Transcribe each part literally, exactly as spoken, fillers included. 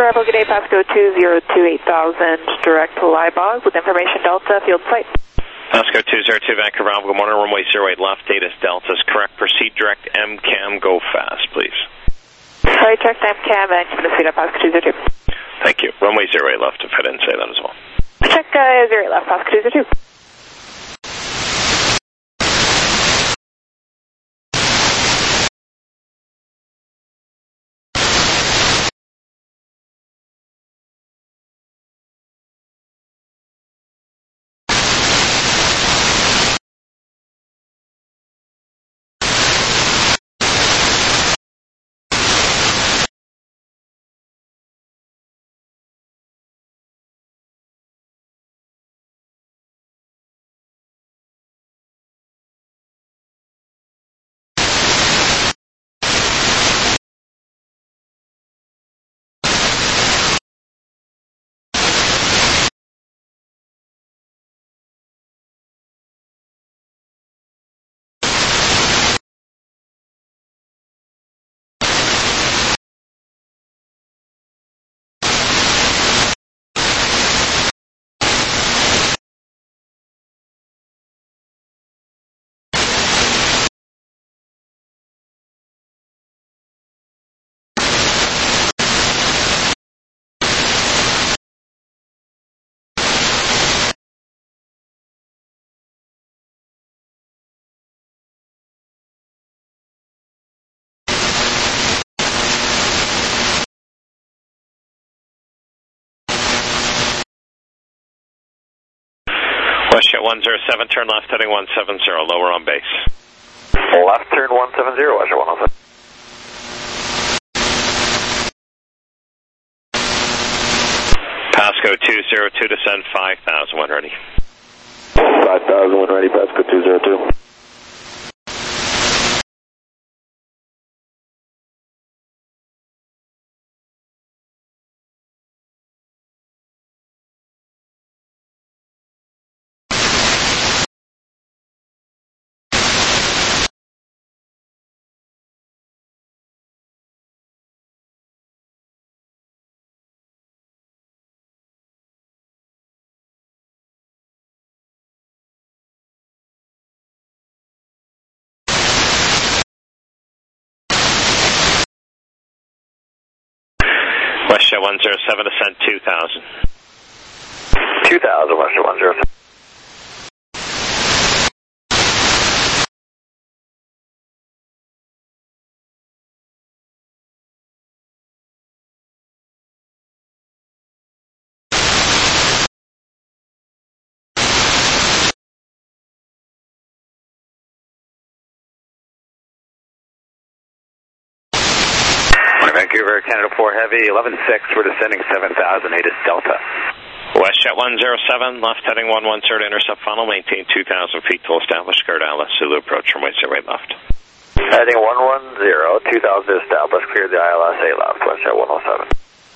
Bravo, good day, Pasco two zero two eight thousand, direct to Liebog with information Delta, field site. Pasco two zero two, Vancouver Bravo, good morning, runway zero eight left, data is Delta is correct, proceed direct M CAM, go fast, please. Sorry, direct M CAM, and I'm going to speed up Pasco two zero two. Thank you, runway zero eight left, if I didn't say that as well. Check uh, zero eight left, Pasco two zero two. WestJet one zero seven, turn left, heading one seven zero, lower on base. Left turn one seven zero, WestJet one oh seven. Pasco two zero two, descend five thousand, when ready. five thousand, when ready, Pasco two zero two. WestJet one zero seven, descend two thousand. two thousand, WestJet one zero seven. Vancouver, Canada four Heavy, eleven six, we're descending seven thousand, eight is Delta. WestJet one zero seven, left heading one one zero to intercept funnel, maintain two thousand feet till established, Kurt Alice, Zulu approach, runway zero eight left. Heading one one zero, two thousand established, clear the I L S A left, WestJet one oh seven.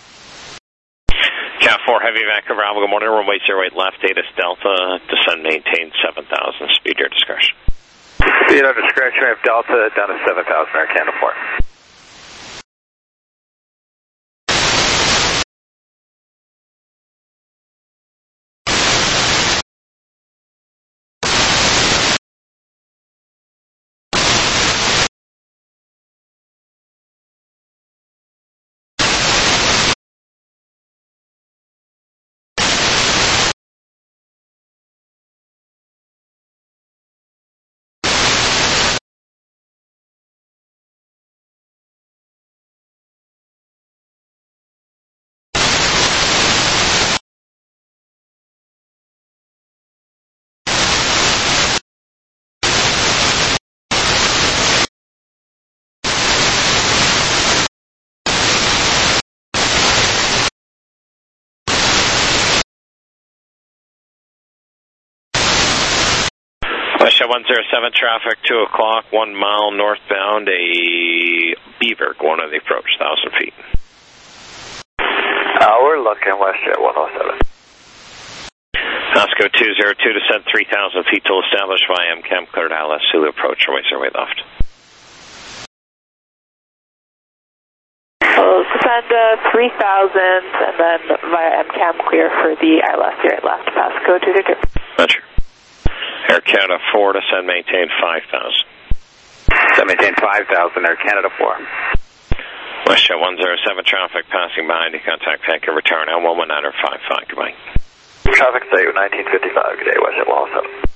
Cat four Heavy, Vancouver Bravo, good morning, runway zero eight left, data is Delta, descend, maintain seven thousand, speed your discretion. Speed our discretion, we have Delta down to seven thousand, Air Canada four. WestJet one zero seven, traffic two o'clock, one mile northbound, a Beaver going on the approach, one thousand feet. Uh, we're looking WestJet one oh seven. Pasco two zero two, descend three thousand feet till established via M CAM, cleared I L S, Zulu approach, runway zero eight left. Close to send uh, three thousand and then via M CAM clear for the I L S zero eight left, passcode two zero two. Roger. Air Canada four to send maintain five thousand. Send maintain five thousand, Air Canada four. WestJet one zero seven traffic passing behind you, contact Vancouver Tower now one one nine five five, goodbye. Traffic stay nineteen fifty-five, good day, WestJet one oh seven.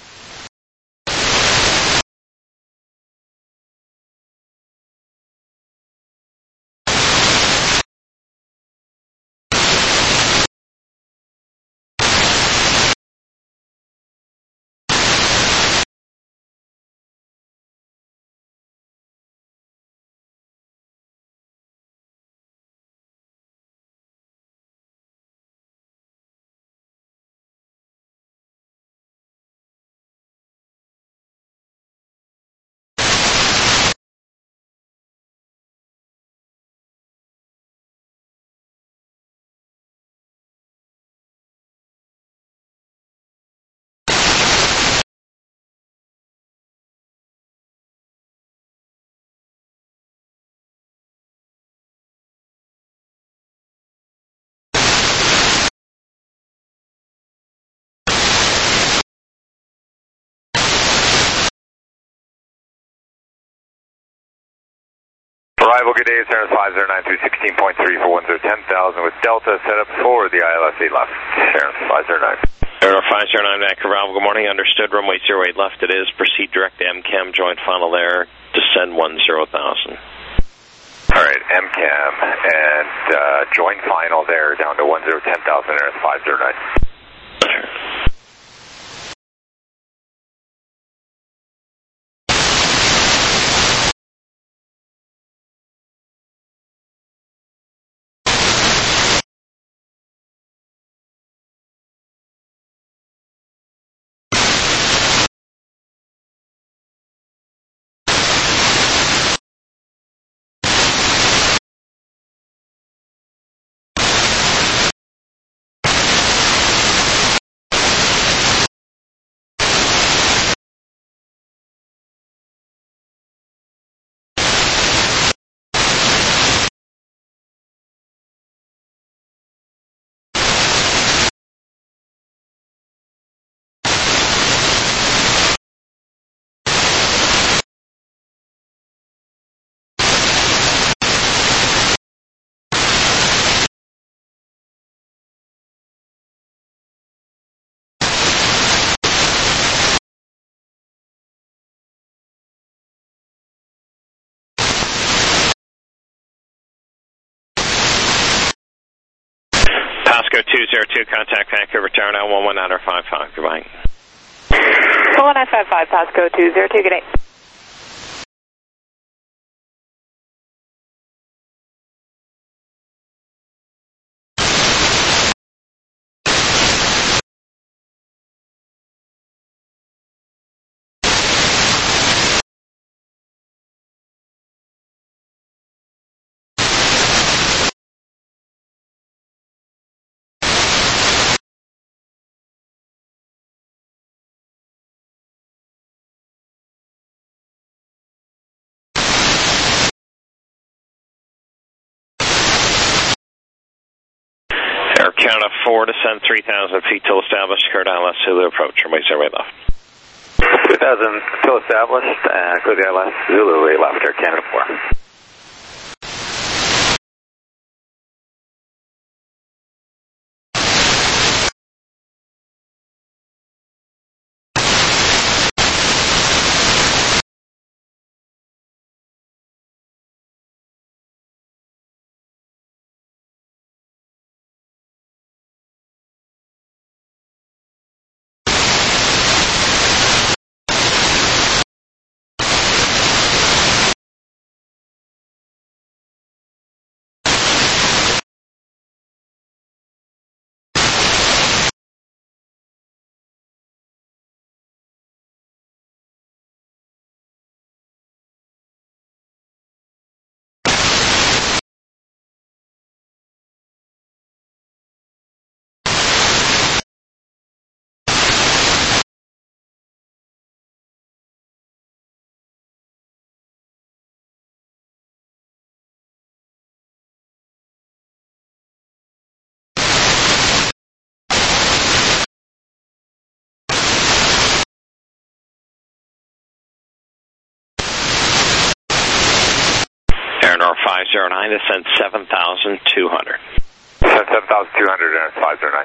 Arrival, good day, Sarah five zero nine three sixteen point three for one zero ten thousand with Delta set up for the I L S eight left. Sarah five zero nine. Aero five zero nine Vancouver, good morning, understood, runway zero eight left it is, proceed direct to M CAM, joint final there, descend one zero thousand. Alright, M CAM and uh, joint final there down to one zero ten thousand, Air five zero nine. Pasco two zero two, contact Vancouver Tower now one one nine five five, goodbye. one one nine five five, Pasco two zero two, good day. Air Canada four to send three thousand feet till established, Kurt I L S Zulu approach, runway zero eight left. three thousand still established, and clear the I L S Zulu eight left, Air Canada four. five zero nine, descend seven thousand two hundred. Descend seven thousand two hundred and five zero nine.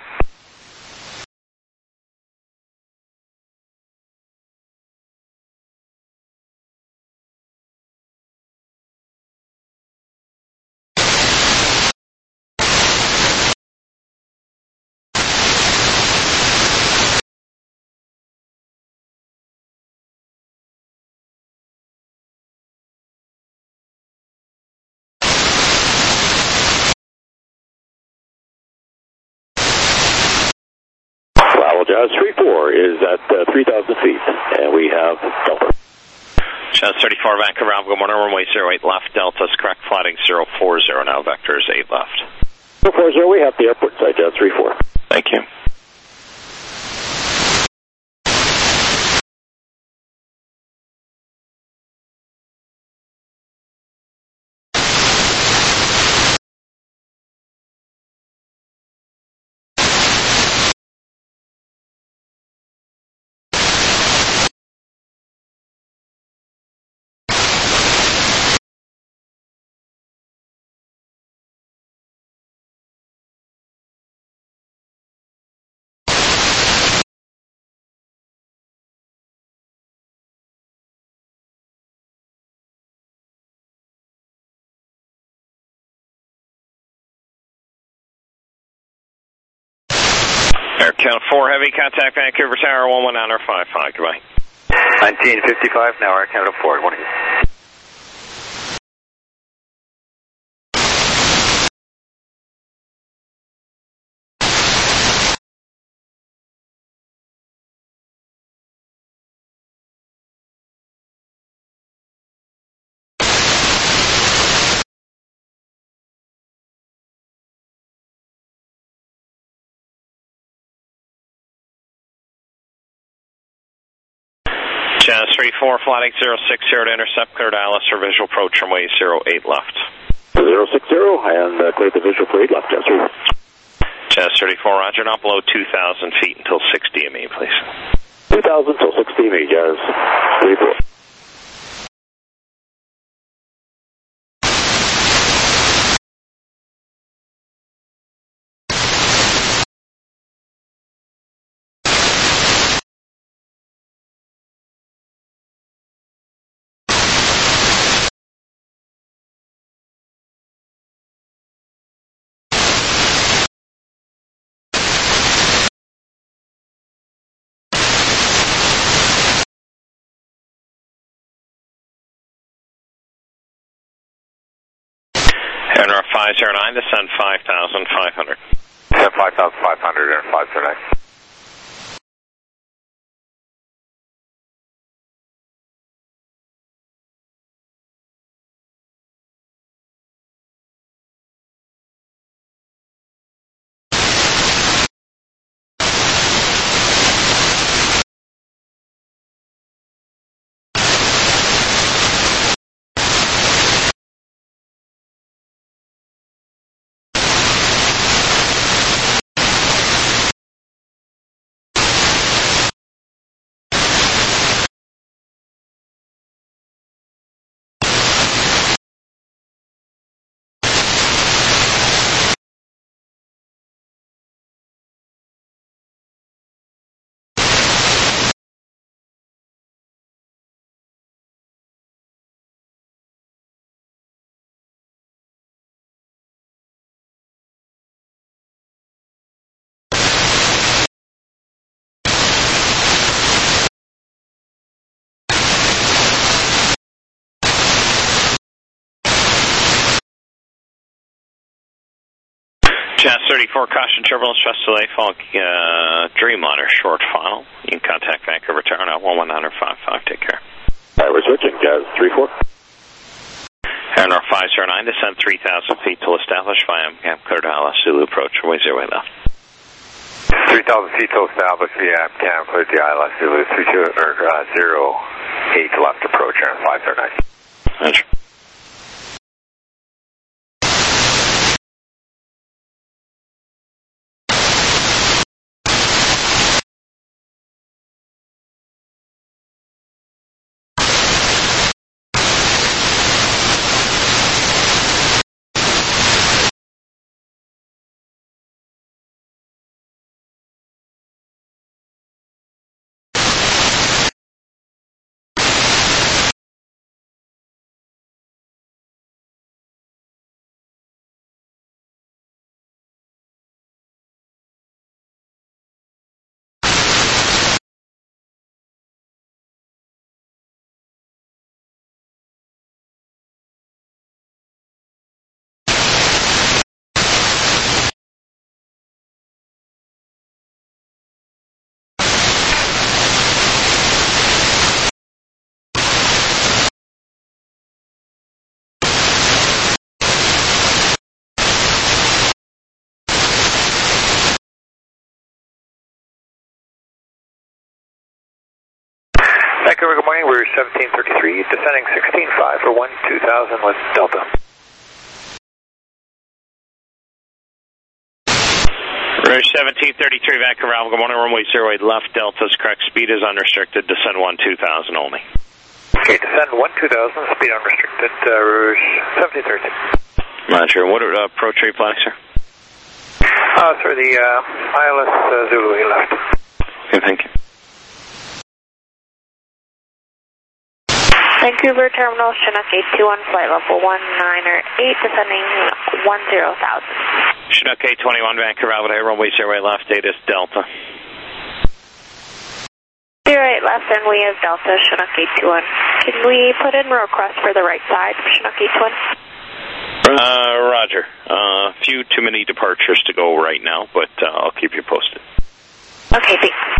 Jazz three four is at uh, three thousand feet, and we have Delta. Jazz thirty-four, Vancouver, good morning, runway zero eight left, Delta's correct, flighting zero four zero now, vectors eight left. zero four zero, we have the airport side, Jazz three four. Thank you. Air Count four, heavy contact, Vancouver Tower, one one nine five five, goodbye. nineteen fifty-five now, Air Canada four, one eight. Jazz three four, flighting zero six zero to intercept, clear dial for visual approach, runway zero eight left. zero six zero, and uh, clear the visual for eight left, Jazz three. Jazz thirty-four, roger, not below two thousand feet until six D M E, please. two thousand till six D M E, Jazz three four. Air five zero nine, descend five thousand five hundred. Descend five thousand five hundred, Air five zero nine. Jazz thirty-four, caution turbulence, stress delay, following uh, Dreamliner short final. You can contact Vancouver Tower now, one one nine five five, take care. All right, we're switching, Jazz three four. Air North five zero nine, descend three thousand feet till established via M CAM, clear to I L S Zulu approach, runway zero eight left. three thousand feet till established via M CAM, clear to I L S Zulu three two, or uh, zero eight left approach, Air five zero nine. Roger. Vancouver, good morning. We're seventeen thirty-three, descending sixteen five for one two thousand with Delta. Rouge seventeen thirty-three, Vancouver, Alpha, good morning. Runway zero eight left, Delta's correct speed is unrestricted, descend one two thousand only. Okay, descend one two thousand, speed unrestricted, uh, Rouge seventeen thirty-three. Roger, what uh, approach are you flying, sir? Uh, sir, the uh, I L S uh, Zulu eight left. Okay, thank you. Vancouver Terminal, Chinook eight two one, flight level one niner eight, descending one zero thousand. Chinook eight twenty-one, Vancouver, Alpha, runway zero eight left, data is Delta. zero eight left, and we have Delta, Chinook eight two one. Can we put in a request for the right side of Chinook eight two one? Uh, roger. A uh, few too many departures to go right now, but uh, I'll keep you posted. Okay, thanks.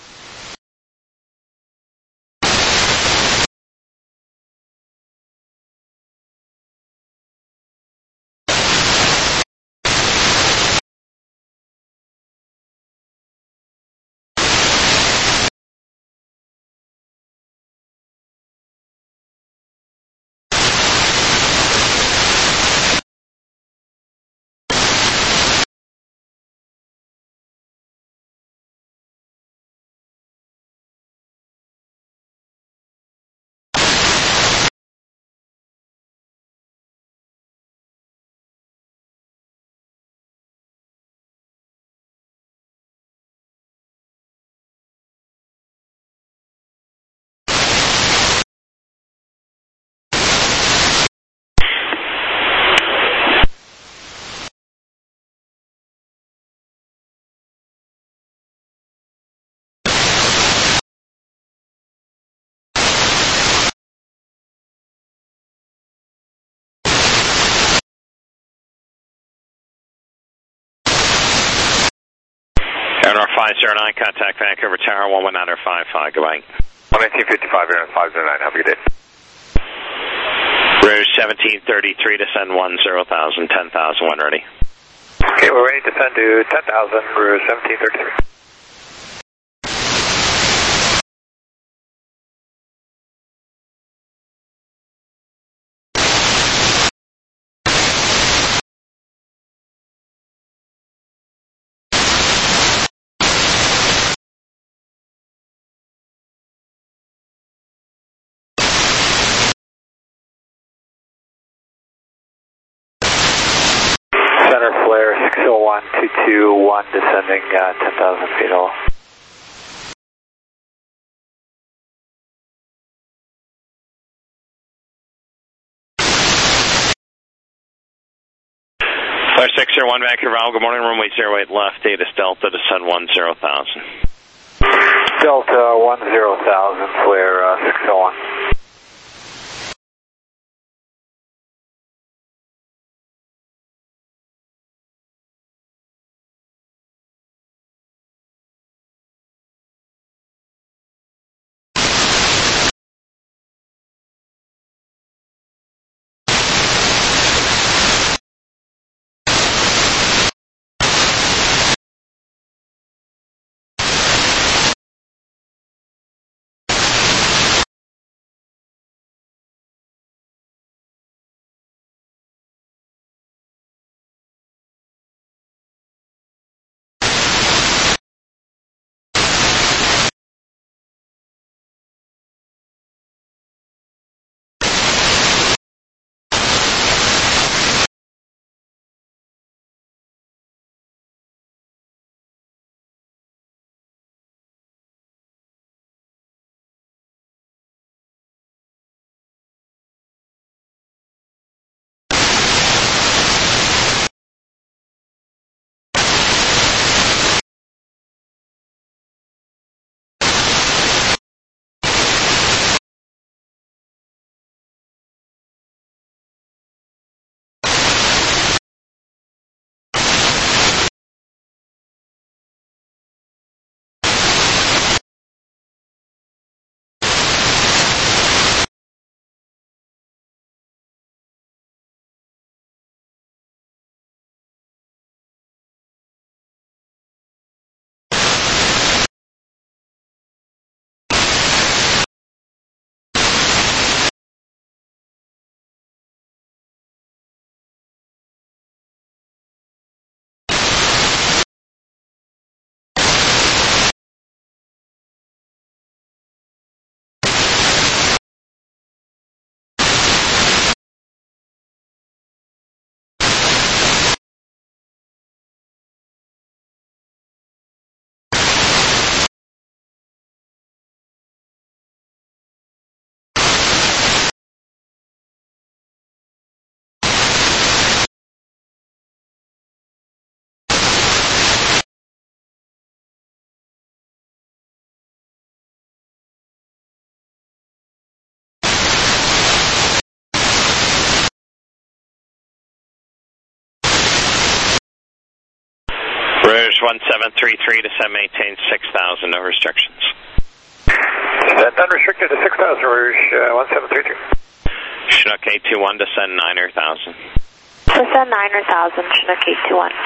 Air five zero nine, contact Vancouver Tower, one one nine five five, goodbye. nineteen fifty-five, Air five zero nine, have a good day. Rouge seventeen thirty-three, descend one zero thousand, ten thousand, when ready. Okay, we're ready to descend to ten thousand, Rouge seventeen thirty-three. Center flare six oh one two two one, descending uh, ten thousand feet all. Flare six zero one, Vancouver, Alpha, good morning. Runway zero eight left, data is Delta, descend one zero thousand. Delta one zero thousand, flare uh, six oh one. one seven three three, descend maintain six thousand, no restrictions. Descend unrestricted to six thousand, Rouge uh, one seven three three. Chinook eight two one, descend niner thousand. Descend niner thousand, Chinook eight two one.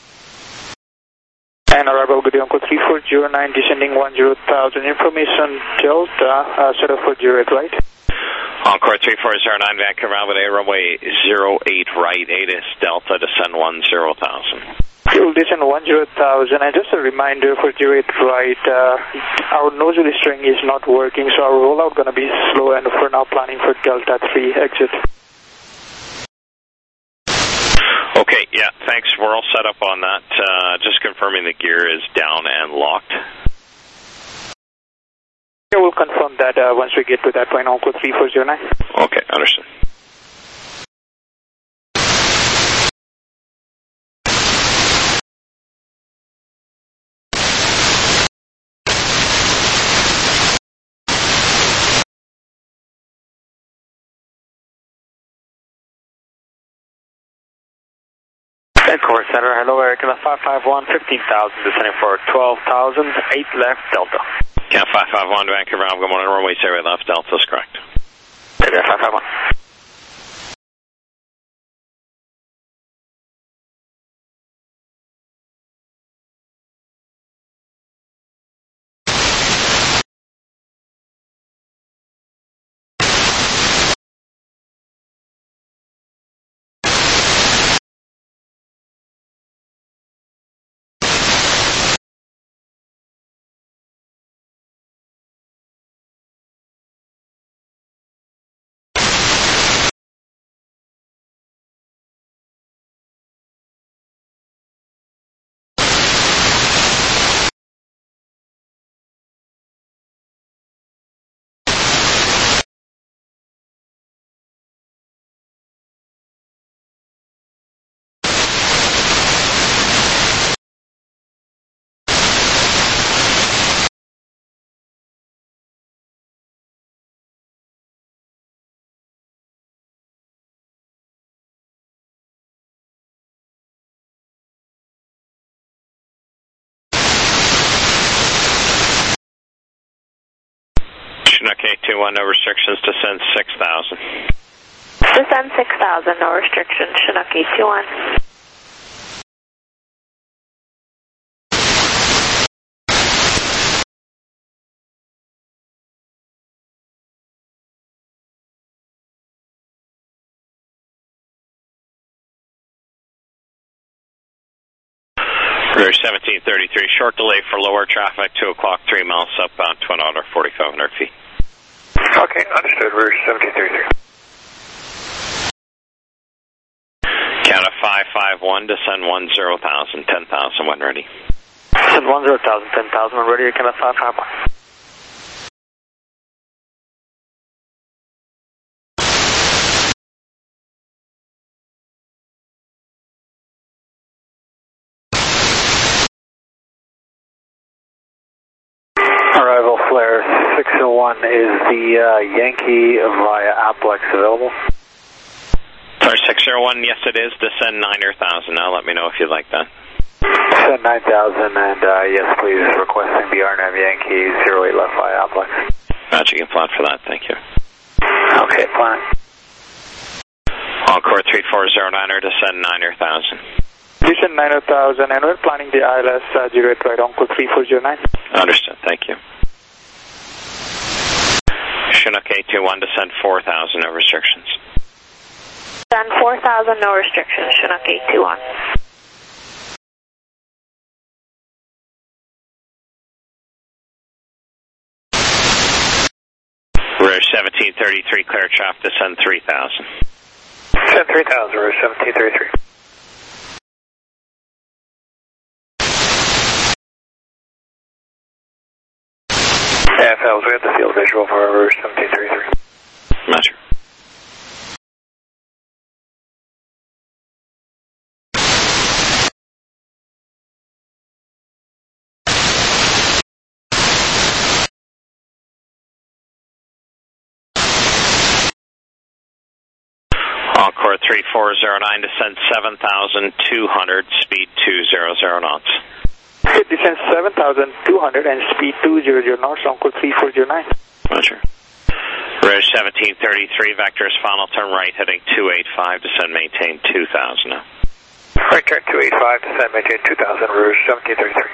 And arrival good Uncle three four zero nine, descending one zero thousand, information Delta, uh, set up for zero eight right. Encore three four zero nine, Vancouver Albany, runway zero eight right, eight is Delta, descend one zero thousand. You'll descend one zero thousand, and just a reminder for zero eight right, uh, our nozzle string is not working, so our rollout going to be slow, and we're now planning for Delta three exit. Okay, yeah, thanks. We're all set up on that. Uh, just confirming the gear is down and locked. Yeah, we'll confirm that uh, once we get to that point, Uncle three four zero nine. Okay, understood. Core Center, hello Eric, five five one, fifteen thousand, descending for twelve thousand, eight left, Delta. Yeah, five five one, Vancouver, I'm going on runway zero left, Delta is correct. Yeah, five five one. Chinook eight two one, no restrictions, descend six thousand. Descend six thousand, no restrictions, Chinook eight two one. Rouge seventeen thirty-three, short delay for lower traffic, two o'clock, three miles southbound, Twin Otter, forty-five hundred feet. Okay, understood, Rouge seventeen thirty-three. Canada five five one, descend one zero thousand, ten thousand when ready. Descend one zero thousand, ten thousand when ready, Canada five five one. Arrival flare six oh one, is the uh, Yankee via Applex available? Flare six oh one, yes it is, descend niner thousand now, let me know if you'd like that. Descend nine thousand, and uh, yes please, requesting the R N A V Yankee zero eight left via Applex. Roger, you can plan for that, thank you. Okay, plan. Encore three four zero niner, descend niner thousand. Descend niner thousand, and we're planning the I L S uh, zero eight right, Uncle three four zero nine. Understood, thank you. Chinook eight two one, descend four thousand, no restrictions. Descend four thousand, no restrictions, Chinook eight two one. Rouge seventeen thirty-three, clear traffic, descend three thousand. Descend three thousand, Rouge seventeen thirty-three. Yeah, fellas, we have the field visual for Rouge seventeen thirty-three. Roger. Encore three four zero nine, descend seven thousand two hundred, speed two hundred knots. Okay, descend seven thousand two hundred and speed two hundred north, Encore three four zero nine. Roger. Rouge seventeen thirty-three, vectors final, turn right, heading two eight five, descend, maintain two thousand. Right turn two eight five, descend, maintain two thousand, Rouge seventeen thirty-three.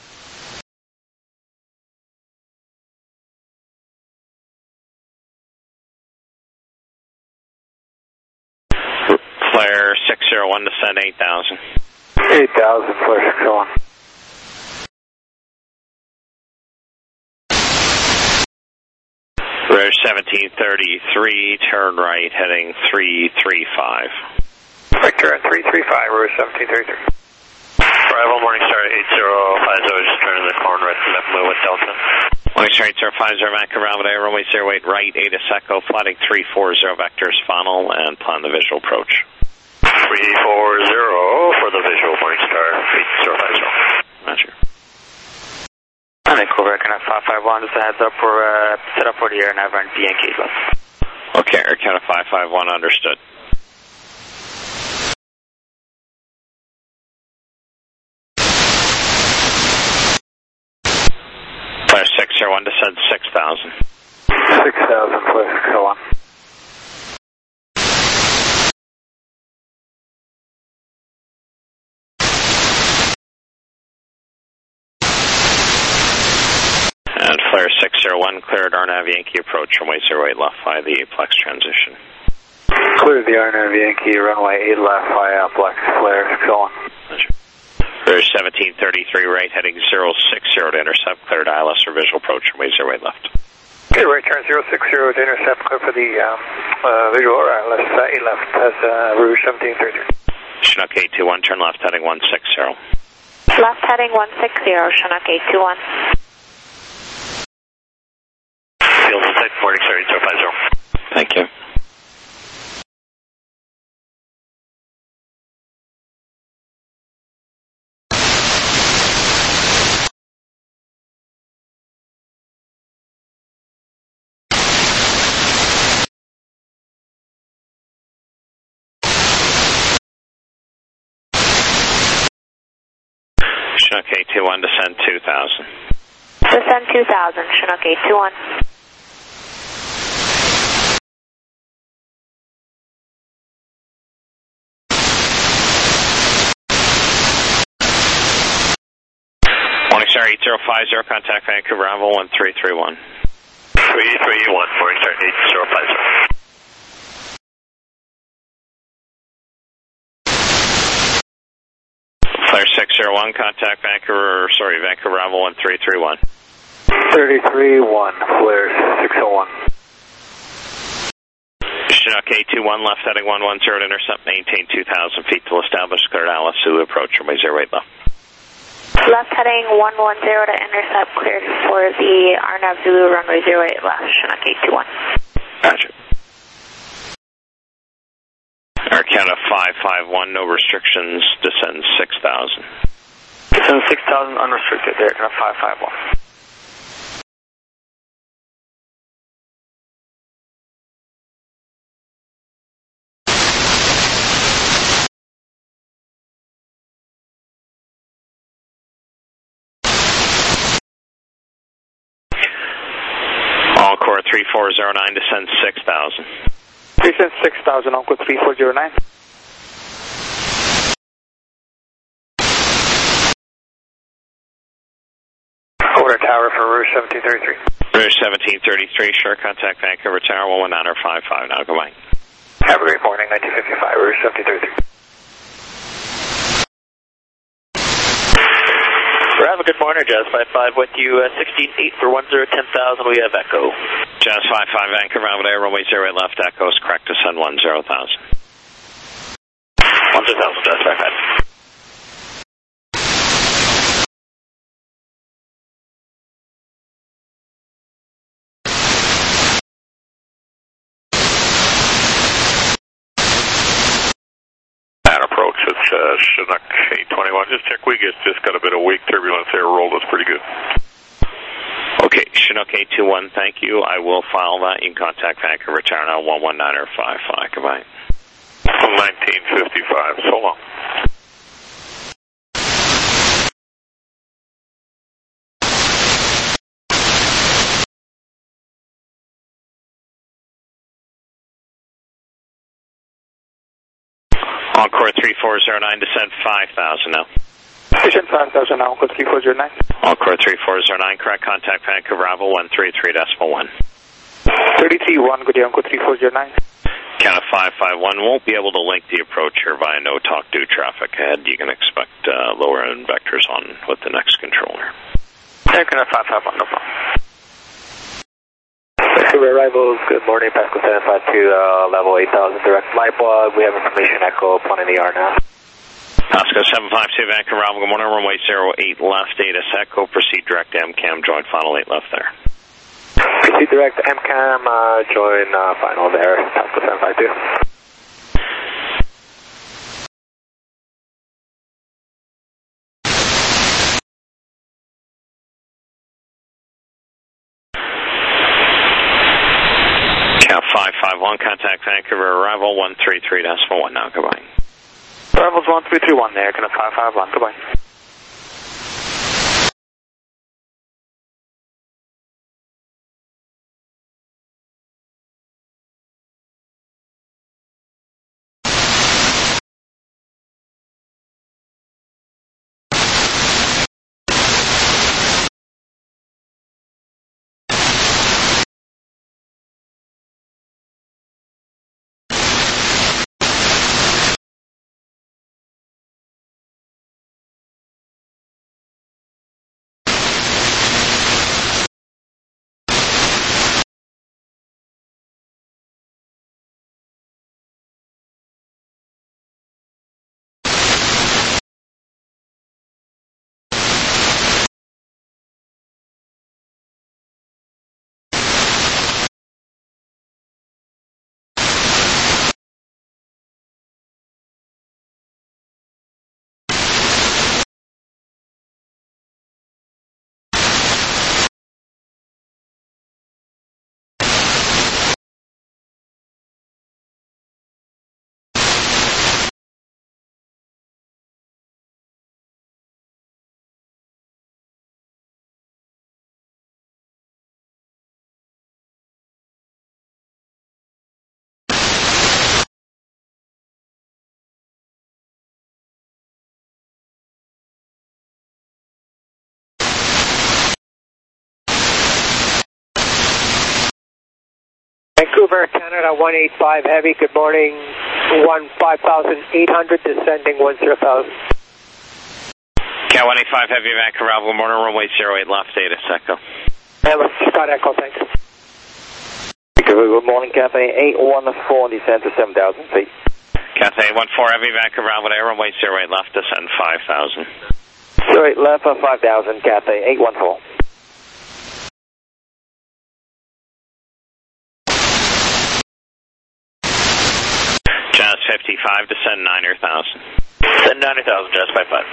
Flare six zero one, descend eight thousand. eight thousand, Flare six zero one. Rouge seventeen thirty-three, turn right, heading three three five. Right turn three three five, Rouge seventeen thirty-three. Arrival Morningstar eight zero five zero, just turning the corner right to left, move with Delta. Morningstar eight zero five zero, Vancouver Alpha, runway zero eight right, Ada Seco, flighting three four zero, vectors final, and plan the visual approach. three four zero for the visual, Morningstar eight zero five zero. Roger. Vancouver, can I five five one, just a heads up, we're uh, set up for the air nav and B N K left. Okay, Air Canada five five one, understood. Flare six zero one, descend six thousand. six thousand, Flare six zero one. And Flare six zero one, cleared R NAV Yankee approach, runway zero eight left via the Aplex transition. Cleared the R NAV Yankee, runway eight left via Aplex, Flare six zero one. Rouge seventeen thirty-three, right, heading zero six zero to intercept, cleared I L S for visual approach, runway zero eight left. Okay, right turn zero six zero to intercept, clear for the um, uh, visual I L S, uh, eight left, that's uh, Rouge seventeen thirty-three. Chinook eight two one, turn left, heading one six zero. Left heading one six zero, Chinook eight two one. Field site, Morningstar eight zero five zero. Thank you. Chinook eight two one, descend two thousand. Descend two thousand, Chinook eight two one. Morningstar eight zero five zero, contact Vancouver Alpha one three three one. three three one, Morningstar eight zero five zero. Flare six zero one, contact Vancouver, sorry, Vancouver Alpha one three three one. thirty-three one, Flare six zero one. Chinook eight two one, left heading one one zero to intercept, maintain two thousand feet till established, cleared I L S Zulu approach, runway zero eight left. Left heading one one zero to intercept, cleared for the R NAV Zulu, runway zero eight left, Chinook eight two one. Gotcha. Air Canada five five one, no restrictions, descend six thousand. Descend six thousand, unrestricted, Air Canada five five one. Encore three four zero nine, descend six thousand. Descend six thousand, Encore three four zero nine. Order tower for Rouge seventeen thirty-three. Rouge seventeen thirty-three, sure, contact Vancouver Tower one one nine five five, now goodbye. Have a great morning, nineteen fifty-five, Rouge seventeen thirty-three. Have a good morning, Jazz five five with you, uh, sixteen eight for one zero ten thousand, we have Echo. Jazz five five, Vancouver Alpha, runway zero eight left, Echo is correct, descend one zero thousand. one zero thousand, Jazz five five. That approach, it's uh, Chinook eight twenty-one. Just check, we just, just got a bit of weak turbulence there, rolled us pretty good. Okay, Chinook eight two one, thank you. I will file that. You can contact Vancouver Tower now, one one nine five five. Goodbye. nineteen fifty-five, so long. three four zero nine, descend five thousand now. Descend five thousand now, Encore three four zero nine. Encore three four zero nine, correct contact Vancouver Bravo one three three decimal one. thirty-three one, good day, Encore three four zero nine. Count of five five one, won't be able to link the approach here via no talk due traffic ahead. You can expect uh, lower end vectors on with the next controller. Aircraft five five one, no problem. Vancouver arrivals, good morning, Pascal seven five two, uh, level eight thousand, direct flight log. We have information echo upon in the R now. Pascal seven five two, Vancouver Bravo, good morning, runway zero eight left, data echo, proceed direct M CAM, join final eight left there. Proceed direct M CAM, uh, join uh, final there, Pascal seven five two. Count five five one, contact Vancouver arrival one three three decimal one now, goodbye. Arrivals one three three one there, Aircraft five five one, goodbye. Vancouver, Canada one eight five Heavy, good morning, one five thousand eight hundred, descending one zero thousand. Cat one eight five Heavy, Vancouver Bravo, good morning, runway zero eight left, data echo. Hello, Scott Echo, thanks. Good morning, Cathay eight one four, descend to seven thousand feet. Cathay eight one four Heavy, Vancouver Bravo, runway zero eight left, descend five thousand. zero eight left, uh, five thousand, Cathay eight one four. Jazz fifty-five, descend nine thousand. Descend nine thousand, Jazz five five.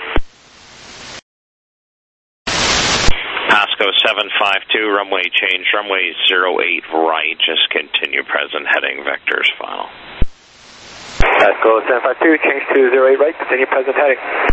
Pasco seven five two, runway change, runway zero eight right, just continue present heading vectors file. Pasco seven five two, change to zero eight right, continue present heading.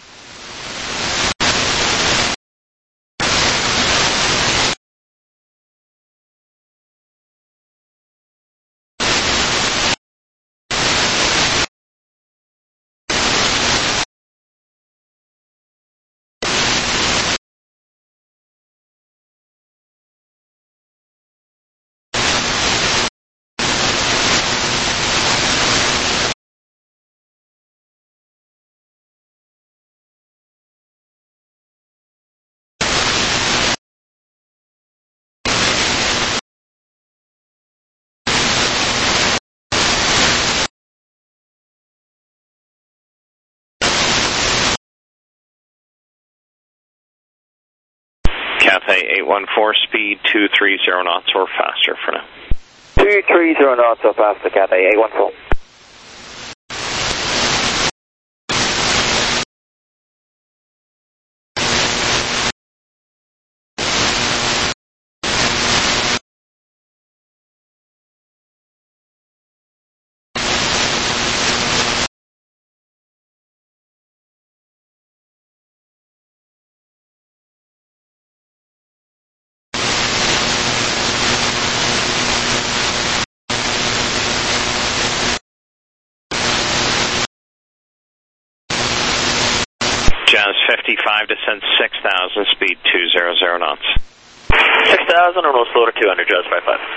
Cathay eight one four, speed two three zero knots or faster for now. two three zero knots or faster, Cathay eight one four. Jazz fifty-five, descend six thousand, speed two hundred knots. six thousand, almost slow to two hundred, Jazz five five.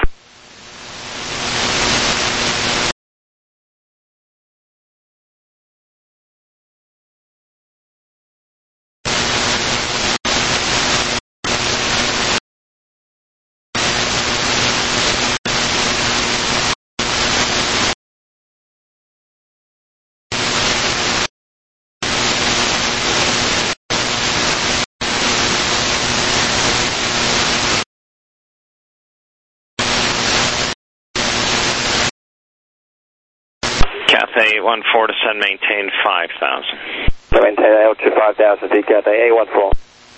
Cathay eight one four, descend, maintain five thousand. So maintain altitude five thousand feet, Cathay eight one four.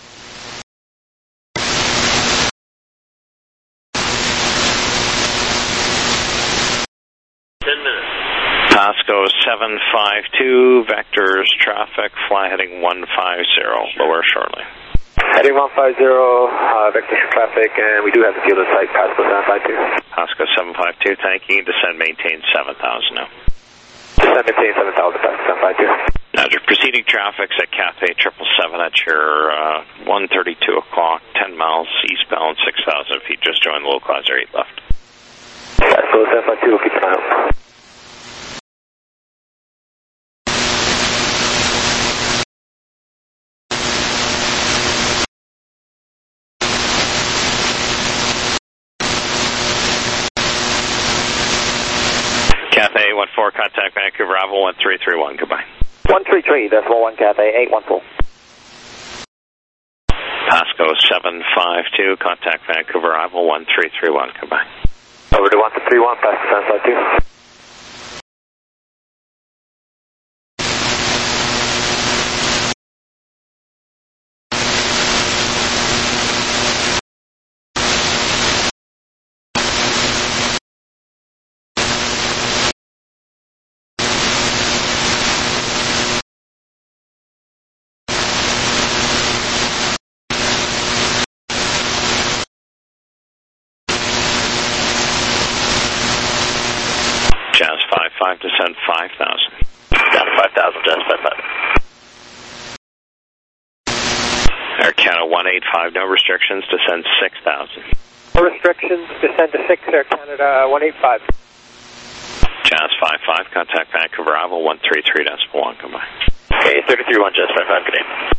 ten minutes. Pasco seven five two, vectors, traffic, fly heading one five zero, lower shortly. Heading one five zero, uh, vectors for traffic, and we do have the field in sight, Pasco seven five two. Pasco seven five two, thank you, descend, maintain seven thousand now. Descend, maintain seven thousand, Pasco seven five two. Now, your proceeding traffic's at Cathay triple seven at your uh, one thirty-two o'clock, ten miles eastbound, six thousand feet, just join the localizer eight left. Pasco seven five two, we'll keep an eye out. Cathay eight one four, contact Vancouver, Avo one three three one, goodbye. one three three, decimal one, Cathay eight one four. Pasco seven five two, contact Vancouver, Avo one three three one, goodbye. Over to one three one, Pasco seven five two. Jazz five five, descend five thousand. Down to five thousand, Jazz five five. Air Canada one eight five, no restrictions, descend six thousand. No restrictions, descend to six, Air Canada one eight five. Jazz five five, contact Vancouver, Avo one three three decimal one, goodbye. Okay, thirty-three one, Jazz five five, good day.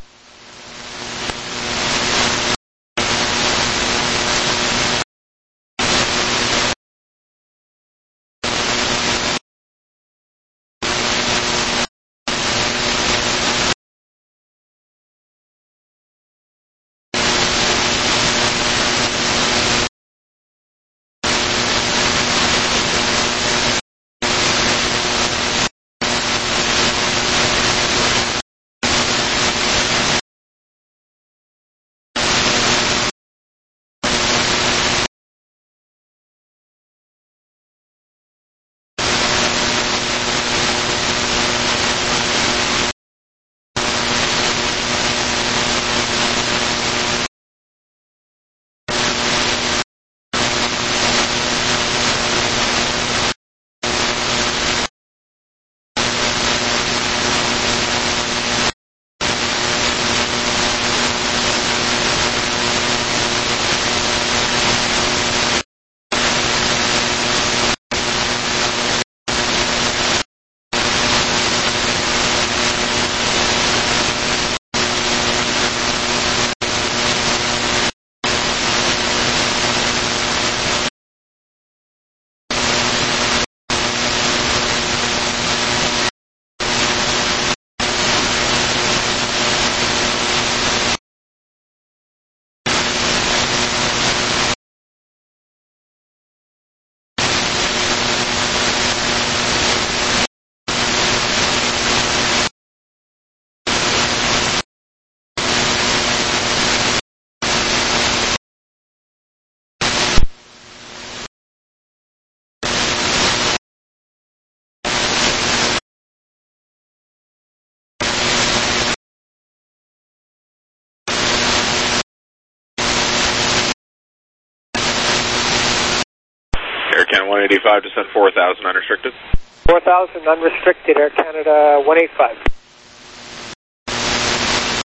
Air Canada one eighty-five, descend four thousand, unrestricted. four thousand unrestricted, Air Canada one eight five.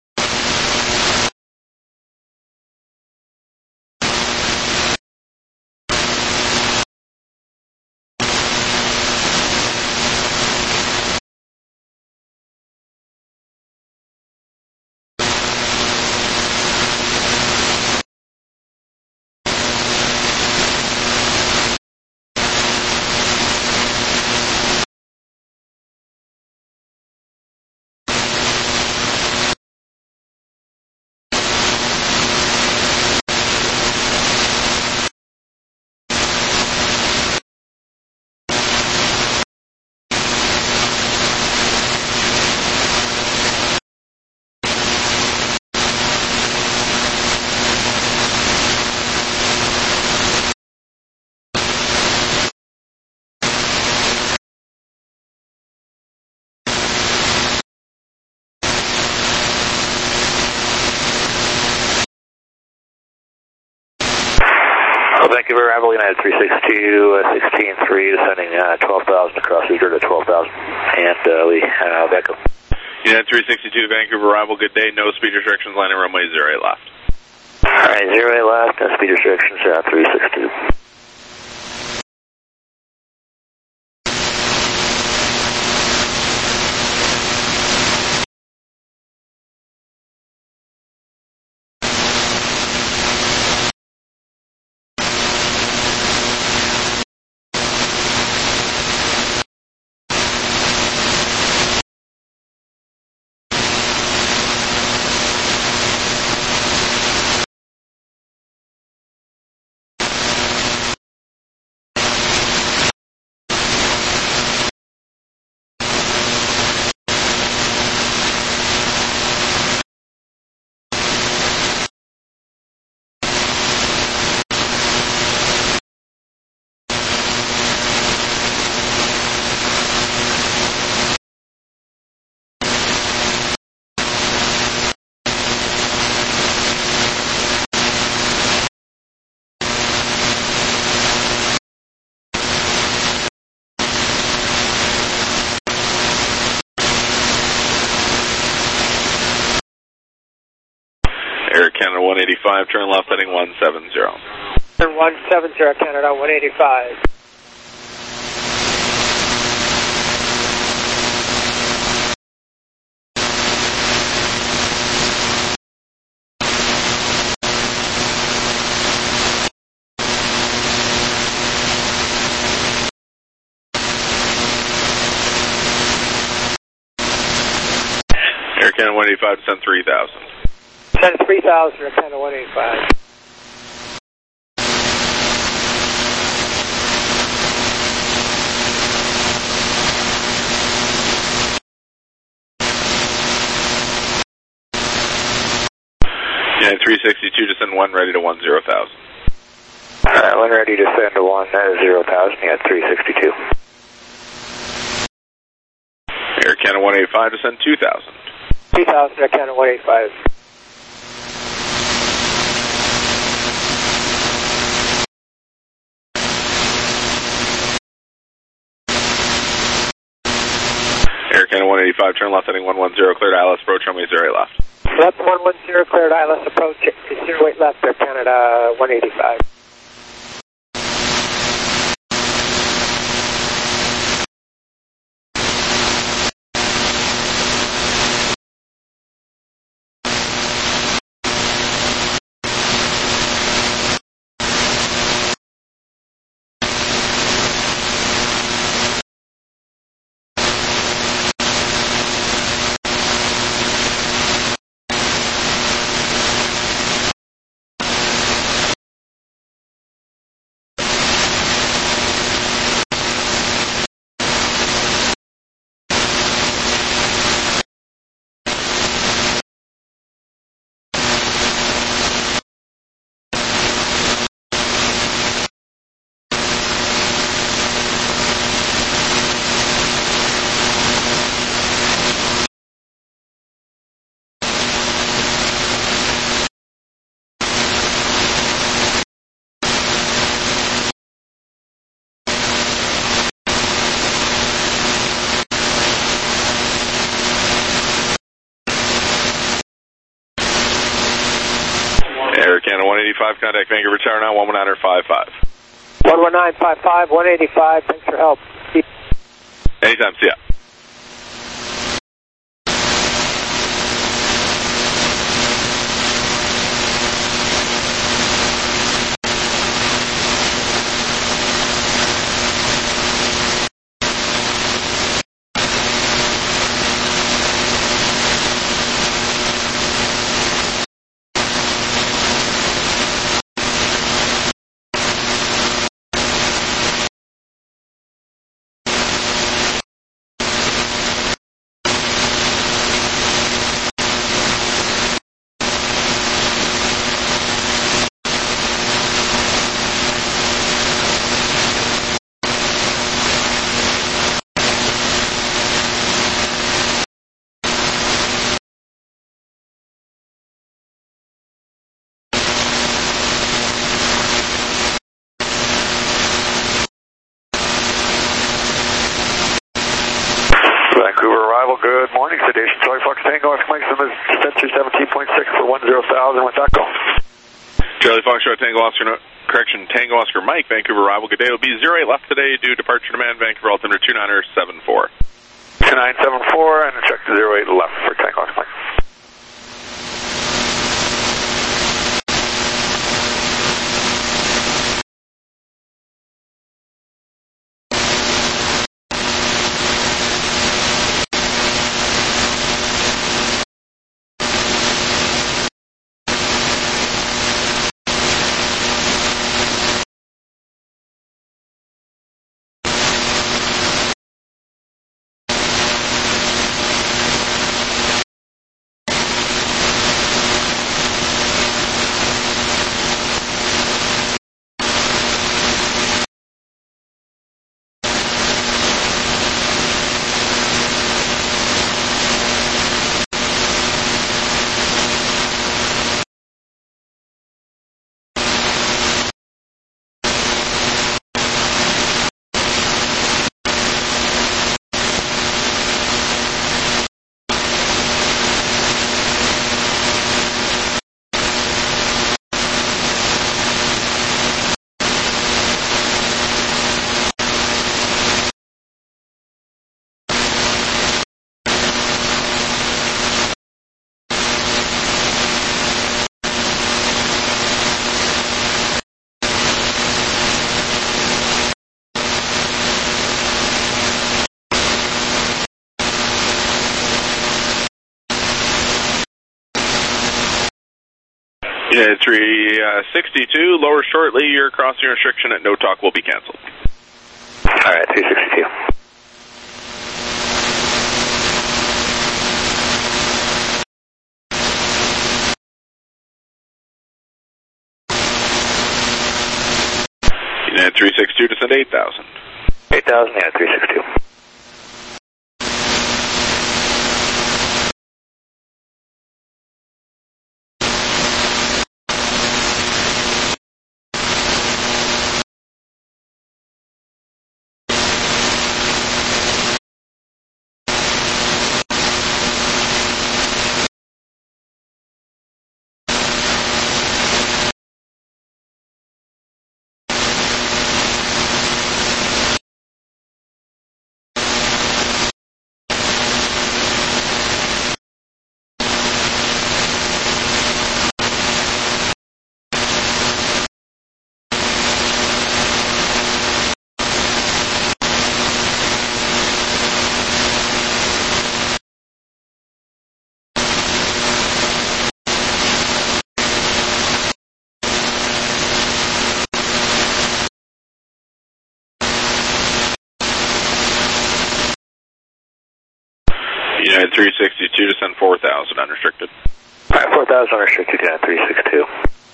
Vancouver, Arrival, United three sixty-two, uh, sixteen three, descending uh, twelve thousand across Eager to twelve thousand, and uh, we have echo. United three sixty-two, Vancouver, Arrival, good day, no speed restrictions, landing runway zero eight left. Alright, zero eight left, no speed restrictions, uh, three sixty-two. Air Canada one eighty-five, turn left heading one seven zero. Turn one seven zero, Canada one eighty-five. Air Canada one eighty-five, descend three thousand. Send three thousand, Air Canada one eighty-five. United three sixty-two, descend one, ready to one zero thousand. Alright, one ready to send to one uh, zero thousand, you had three sixty-two. Air Canada one eighty-five, descend two thousand. two thousand, Air Canada one eighty-five. Air Canada one eighty-five, turn left heading one one zero, cleared I L S, approach runway zero eight left. Left one one zero, cleared I L S approach, zero eight left, Air Canada one eighty-five. Air Canada one eighty-five, contact Vancouver Tower now, one one nine five five. one one nine five five, one eighty-five, thanks for help. Anytime, see ya. Foundation, Charlie Fox Tango, Oscar Mike, Spencer seventeen point six for one zero thousand with Echo. Charlie Fox Tango Oscar, no, correction, Tango Oscar Mike, Vancouver arrival, good day. It'll be zero eight left today, due departure demand, Vancouver altimeter two nine seven four. two nine seven four, and check to zero eight left for Tango Oscar Mike. Unit three sixty-two, lower shortly, your crossing restriction at no talk will be canceled. Alright, three sixty-two. Unit three sixty-two, descend eight thousand. eight thousand, yeah, three sixty-two. Unit three sixty-two, descend four thousand, unrestricted. Alright, four thousand unrestricted, Unit three sixty-two.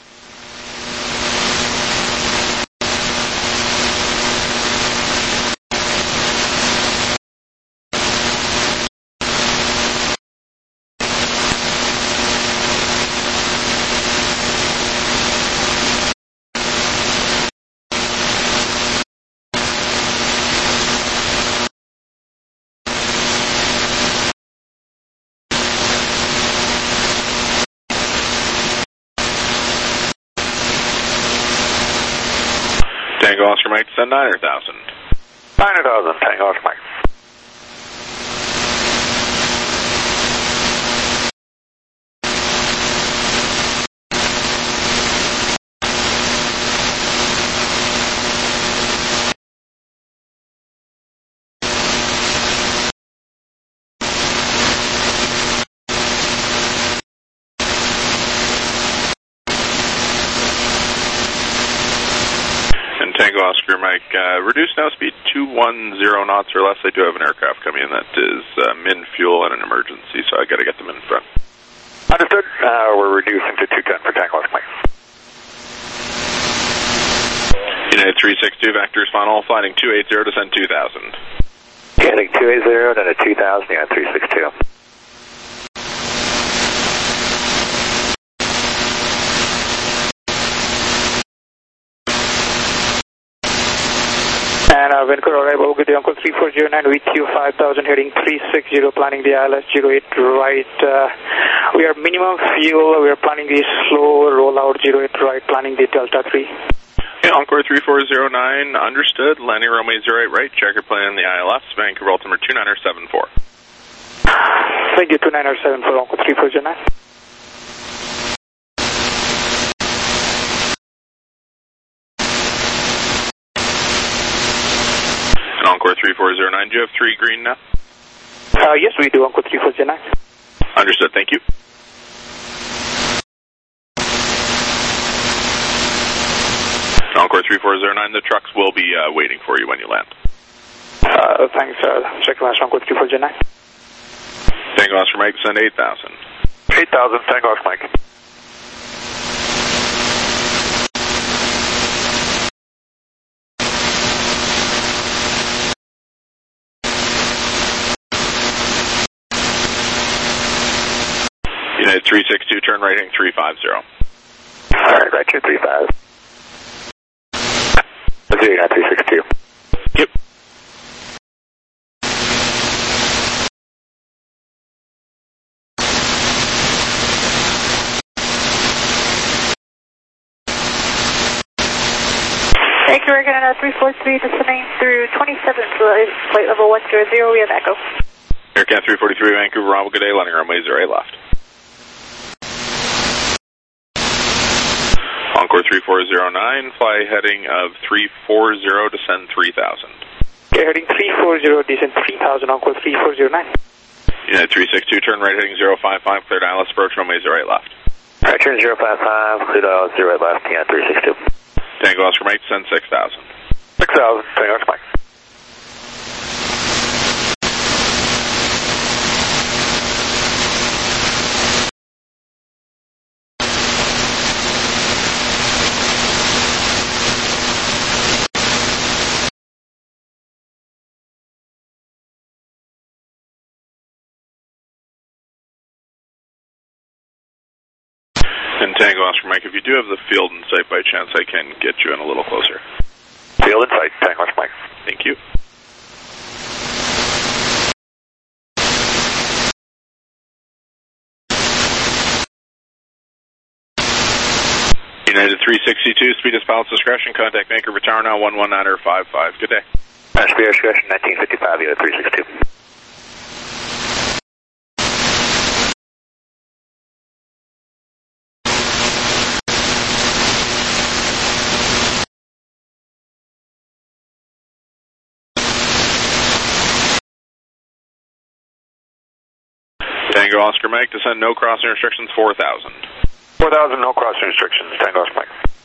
Tango Oscar Mike, descend nine thousand. nine thousand, Tango Oscar Mike. Tango Oscar Mike, uh, reduce now speed two one zero knots or less. I do have an aircraft coming in that is uh, min fuel and an emergency, so I got to get them in front. Understood. Uh, we're reducing to two ten for Tango Oscar Mike. Unit three sixty-two, vectors final, flighting two eighty, descend two thousand. Getting two eighty, then a two thousand, Unit three sixty-two. And uh, Vancouver arrival, good day, Uncle three four zero nine, V Q five thousand, heading three six zero, planning the I L S zero eight right. Uh, we are minimum fuel, we are planning the slow rollout zero eight right, planning the Delta three. Okay, Encore three four zero nine, understood, landing runway zero eight right, checker plan the I L S, Vancouver altimeter two nine seven four. Thank you, two nine seven four, Uncle three four zero nine. Encore three four zero nine, do you have three green now? Uh, yes, we do, Uncle three four zero nine. Understood, thank you. Encore three four zero nine, the trucks will be uh, waiting for you when you land. Uh, thanks, uh, check last Uncle three four zero nine. Tango Oscar Mike, send eight thousand. eight thousand, Tango Oscar Mike. United three six two, turn right heading three five zero. Alright, right two three five. Let's do United three six two. Yep. Thank you, we're going to three four three, descending through twenty-seven, flight level one zero zero, we have echo. Aircan three forty-three, Vancouver, Bravo, good day, landing runway zero eight left. Encore three four zero nine, fly heading of three four zero, descend three thousand. Okay, heading three four zero, descend three thousand, Uncle three four zero nine. United three six two, turn right heading zero five five, cleared I L S approach, runway zero eight left. Alright, turn zero five five, cleared I L S zero eight left, United three six two. Tango Oscar Mike, send six thousand. six thousand, Tango Oscar Mike. And Tango Oscar Mike, if you do have the field in sight by chance, I can get you in a little closer. Field in sight, Tango Oscar Mike. Thank you. United three sixty-two, speed is pilot's discretion, contact Vancouver Tower now, one one nine five five, good day. Uh, speed discretion, nineteen fifty-five, United three sixty-two. Tango Oscar Mike, descend no crossing restrictions, four thousand. four thousand, no crossing restrictions, Tango Oscar Mike.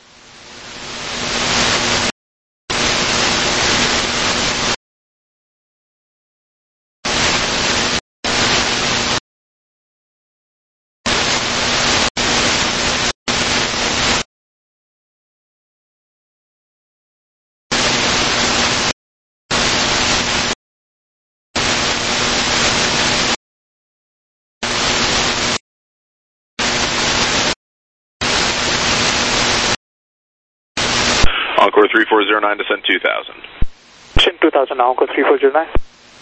Encore three four zero nine, descend two thousand. Descend two thousand now, Uncle three four zero nine.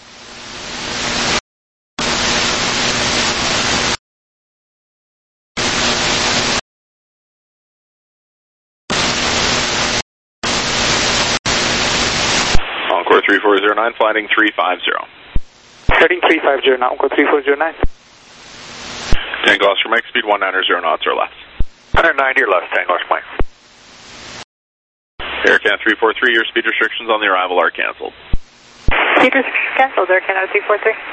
Encore three four zero nine, flying three five zero. Heading three five zero now, Uncle three four zero nine. Tango Oscar Mike, speed one nine zero knots or less. one ninety or less, Tango Oscar Mike. Aircan three four three, your speed restrictions on the arrival are canceled. Speed restrictions canceled, Aircan three four three.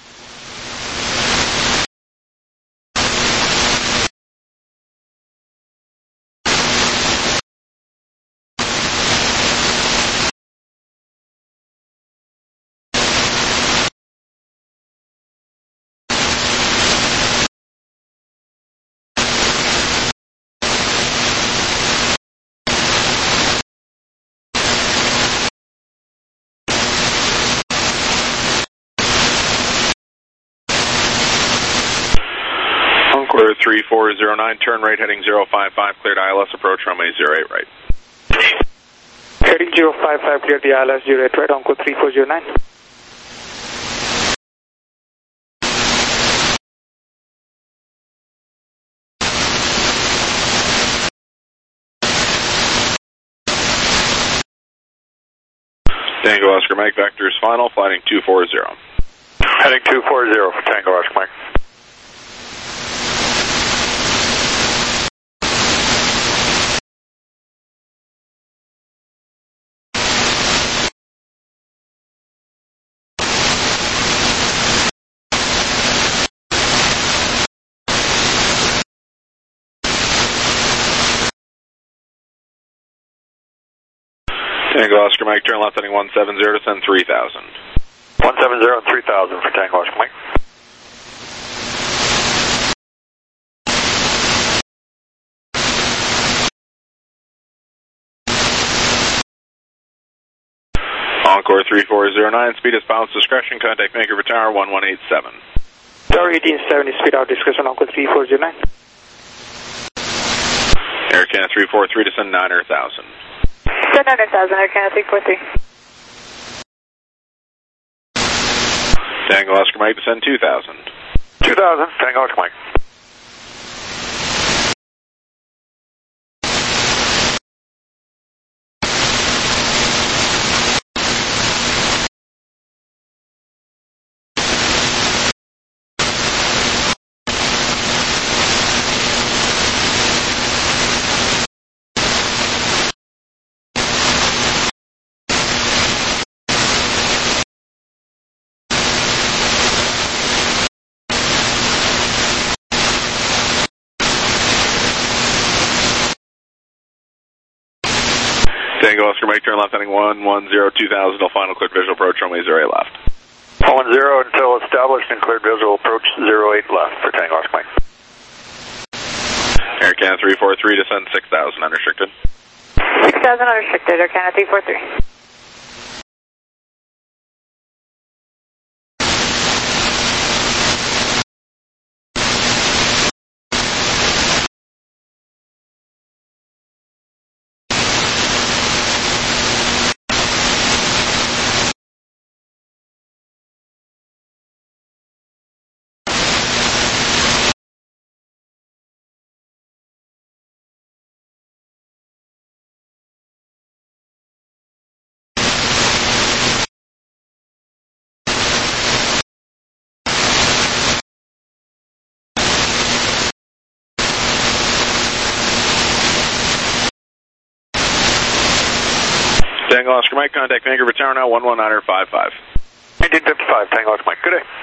Encore three four zero nine, turn right heading zero five five, cleared I L S approach, runway zero eight right. Heading zero five five, clear the I L S zero eight right, Onco three four zero nine. Tango Oscar Mike, vectors final, flighting two four zero. Heading two four zero for Tango Oscar Mike. Tango Oscar Mike, turn left heading one seven zero, descend three thousand. one seven zero and three thousand for Tango Oscar Mike. Encore three four zero nine, speed is balanced discretion, contact Vancouver Tower one one eight seven. Tower eighteen seventy, speed out discussion, Onco three four zero nine. Air Canada three four three, descend nine hundred thousand. Descend nine hundred thousand, Air Canada three four three. Tango Oscar Mike, descend two thousand. two thousand, Tango Oscar Mike. Tango Oscar Mike, turn left heading one one zero two thousand, till final cleared visual approach, runway zero eight left. one zero until established and cleared visual approach zero eight left for Tango Oscar Mike. Air Canada three four three, descend six thousand, unrestricted. six thousand unrestricted, Air Canada three four three. Tango Oscar Mike, contact Vancouver Tower now, one one nine five five. nineteen fifty-five, Tango Oscar Mike, good day.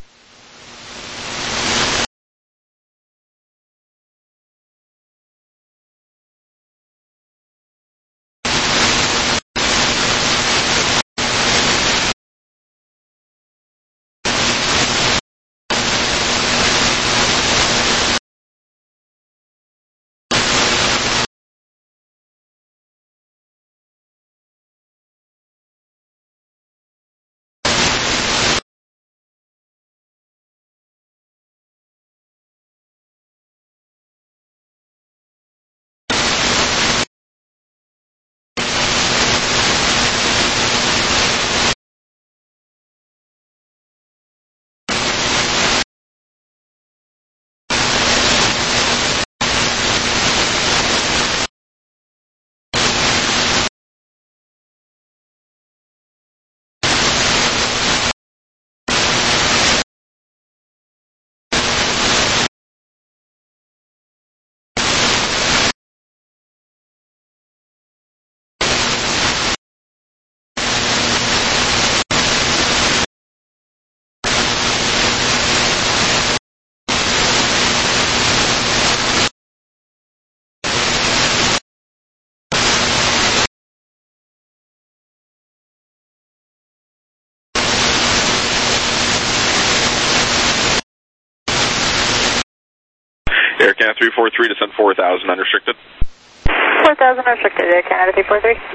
Air Canada three four three, descend four thousand, unrestricted. four thousand unrestricted, Air Canada three four three.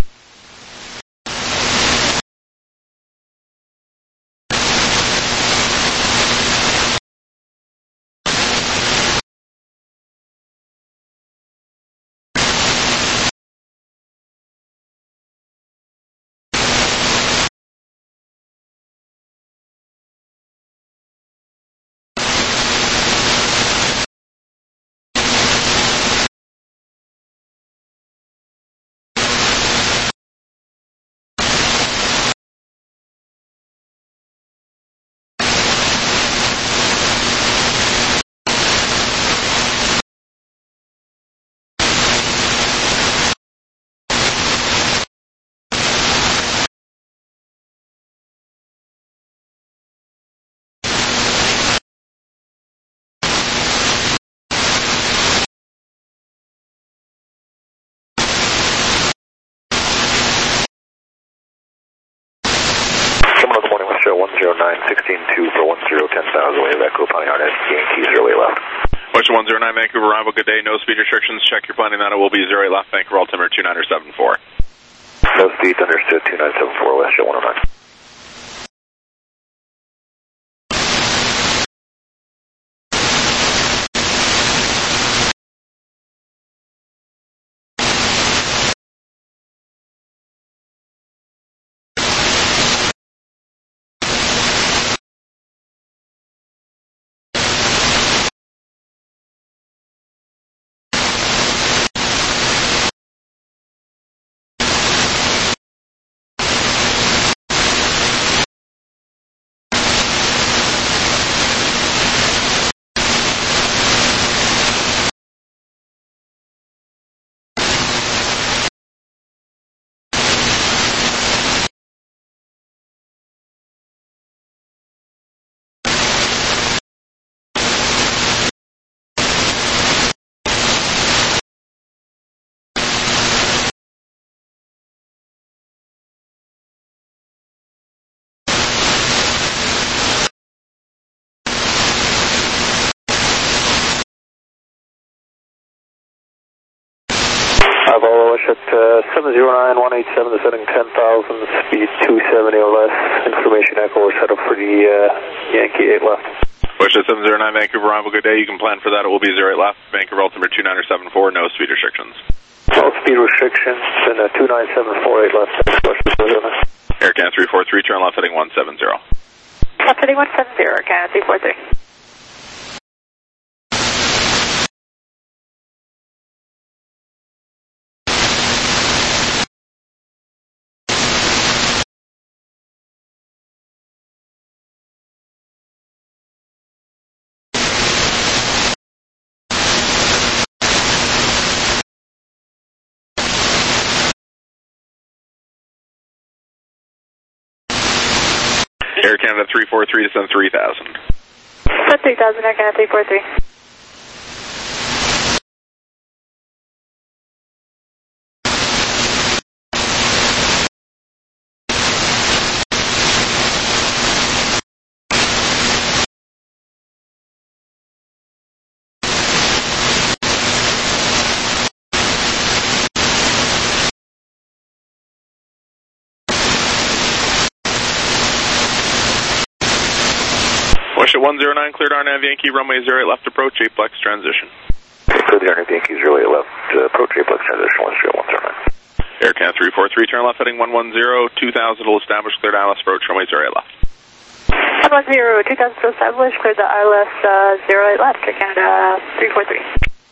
nine, sixteen two for one zero, ten thousand, way Echo, planning on it, Yankee zero eight left. Question one zero nine, Vancouver arrival, good day, no speed restrictions, check your planning on it will be zero eight left, Vancouver altimeter two nine seven four. No speeds, understood, two nine seven four, West Jet one oh nine. Volvo at uh, seven zero nine one eight seven, descending ten thousand, speed two seventy or less. Information Echo, we're set up for the uh, Yankee eight left. Push at seven zero nine, Vancouver arrival, good day. You can plan for that. It will be zero eight left. Vancouver altimeter two nine seven four, no speed restrictions. No speed restrictions, and uh, two nine seven four eight left. Air Canada three four three, turn left heading one seven zero. Left heading one seven zero, Canada three four three. Air Canada three four three, descend three thousand. Descend three thousand, Air Canada three four three. Push at one zero nine, cleared R N A V Yankee, runway zero eight left approach, eight flex transition. Okay, cleared the R N A V Yankee zero eight left, uh, approach eight flex transition, one zero one zero nine. Air Canada three four three, turn left heading one one zero, two thousand will establish, cleared I L S approach, runway zero eight left. one one zero, two thousand to establish, cleared the I L S uh, zero eight left, Air Canada three four three.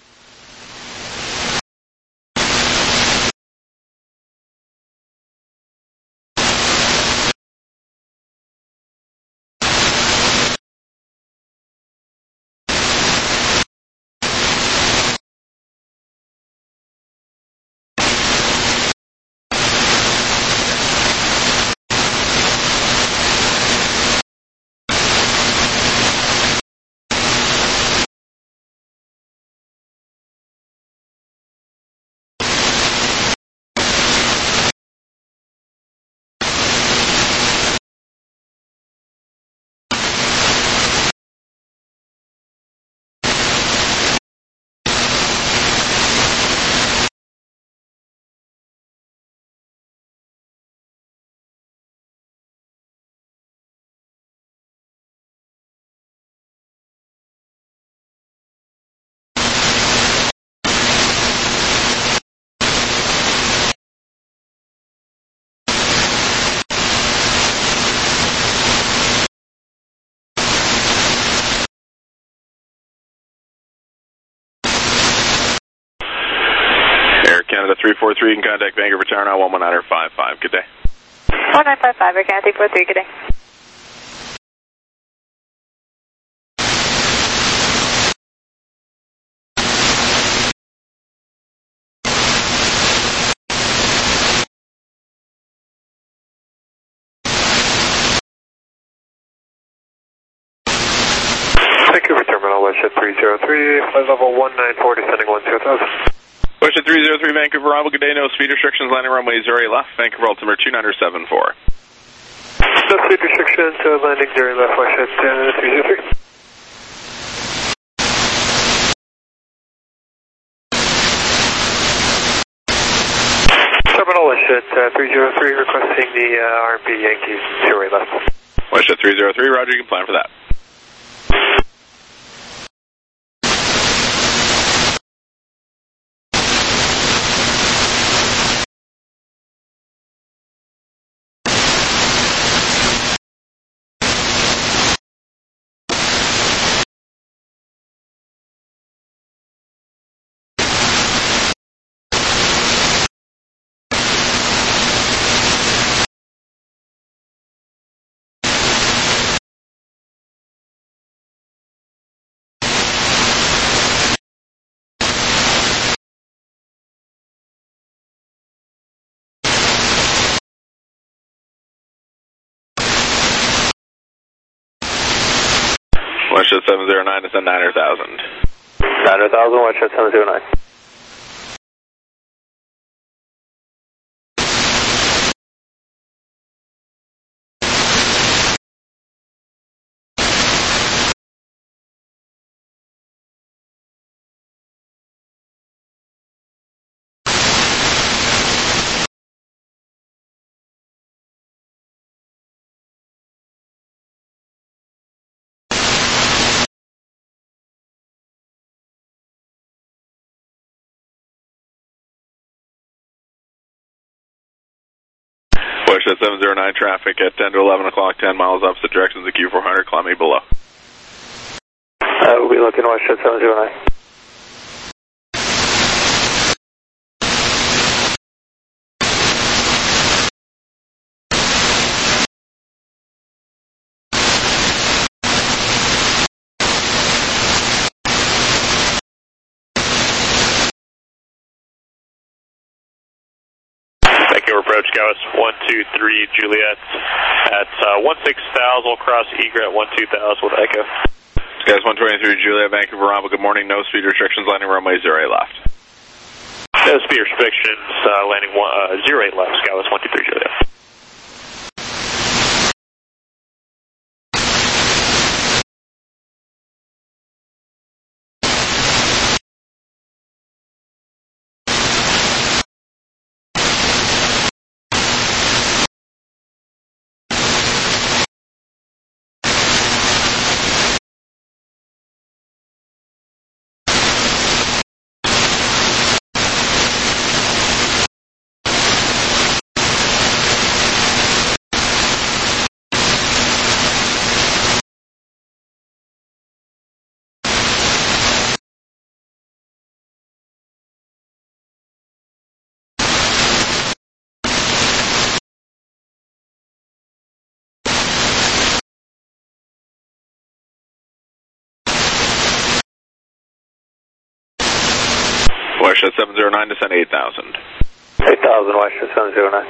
Canada three four three, you can contact Vancouver Tower now, one one nine five five. Good day. one nine five five, Air Canada three four three, good day. Vancouver Terminal, Westjet three zero three, flight level one nine four, descending one zero thousand. Westjet three zero three, Vancouver arrival, good day, no speed restrictions, landing runway zero eight left, Vancouver altimeter two nine seven four. No speed restrictions, uh, landing during left flash at uh, three zero three. Terminal Westjet uh, three zero three requesting the uh, R and B Yankees zero eight left. Westjet three zero three, roger, you can plan for that. Westjet seven zero nine, descend nine hundred thousand. nine hundred thousand, Westjet seven zero nine. Westjet seven zero nine, traffic at ten to eleven o'clock, ten miles opposite directions of Q four hundred, climb eight below. Uh, we'll be looking Westjet seven zero nine. Approach Gauss one two three Juliet at uh, one six thousand, cross egret one two thousand with Echo. Gauss one twenty-three Juliet, Vancouver Rombo, good morning, no speed restrictions, landing runway zero eight left. No speed restrictions, uh, landing one, uh, zero eight left, Gauss one two three Juliet. Westjet seven zero nine, descend eight thousand. eight thousand, Westjet seven zero nine.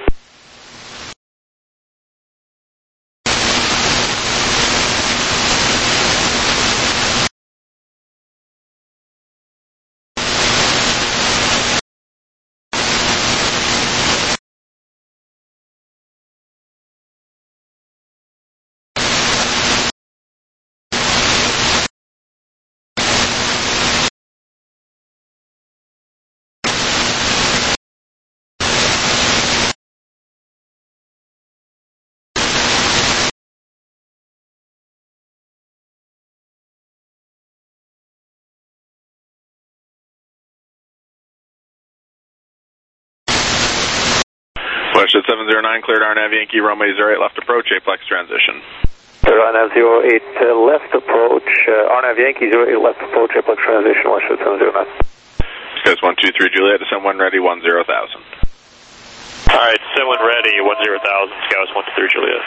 Westjet seven zero nine, cleared R N A V Yankee, runway zero eight left approach, Aplex transition. Cleared R N A V zero eight uh, left approach, uh, R N A V Yankee zero eight left approach, Aplex transition, Westjet seven zero nine. Gauss one two three Juliet, descend one ready, one zero thousand. Alright, descend one ready, one zero thousand, Gauss one two three Juliet.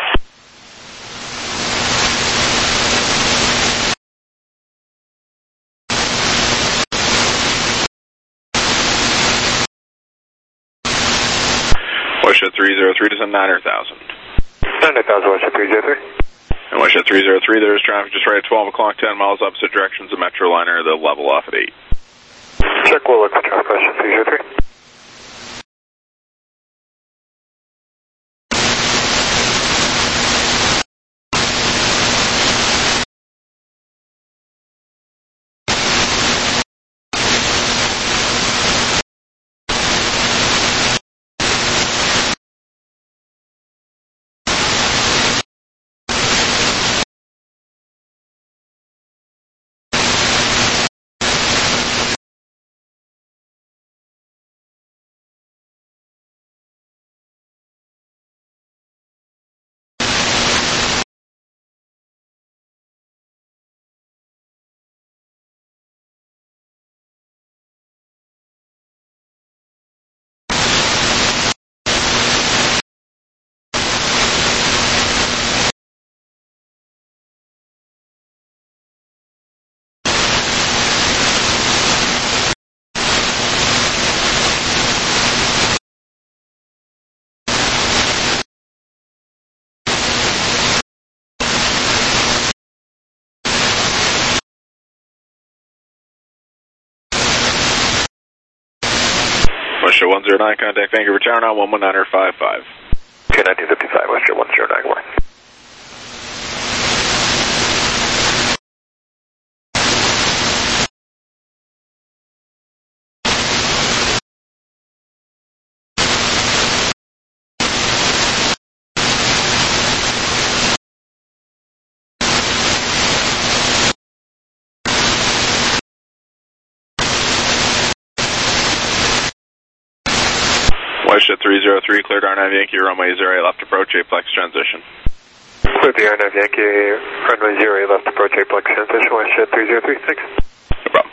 Westjet three zero three, descend nine hundred thousand. nine hundred thousand, Westjet three zero three. And Westjet three zero three, there is traffic just right at twelve o'clock, ten miles opposite directions of Metroliner, they'll level off at eight. Check, we'll look for traffic, Westjet three zero three. one zero nine, contact Vancouver Tower now, one one nine five five. Okay, nineteen fifty-five, Westjet one zero nine, good morning. Westjet three zero three, cleared R nine Yankee, runway zero eight left approach, Aplex transition. Cleared the R nine Yankee, runway zero eight left approach, Aplex transition, Westjet three zero three, thanks. No problem.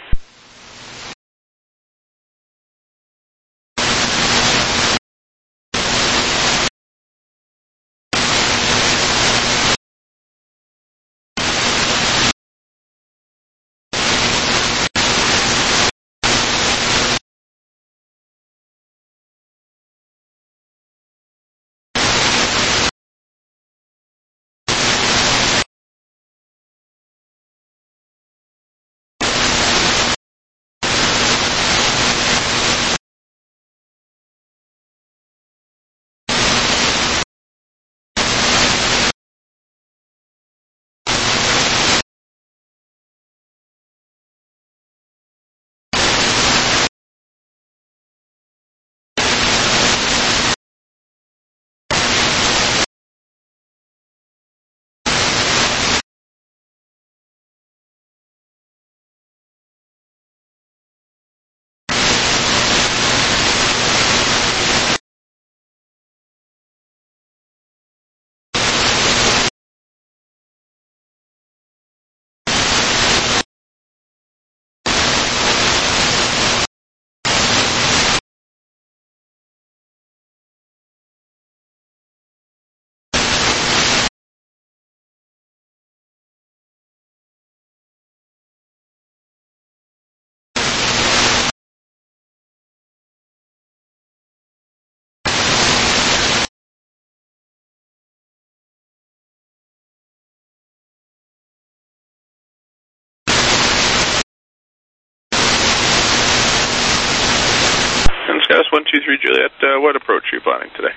Skywest one two three Juliet, uh, what approach are you planning today?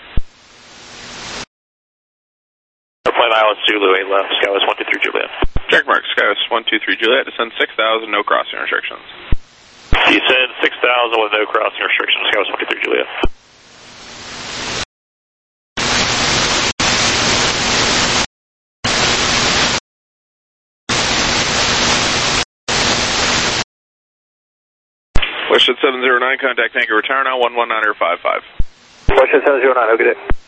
Airplane Island Zulu eight left, Skywest one two three Juliet. Check mark, Skywest one two three Juliet, descend six thousand, no crossing restrictions. Descend six thousand with no crossing restrictions, Skywest one two three Juliet. Westjet seven zero nine, contact Vancouver Tower now, one one nine five five. Westjet seven zero nine, have a good day.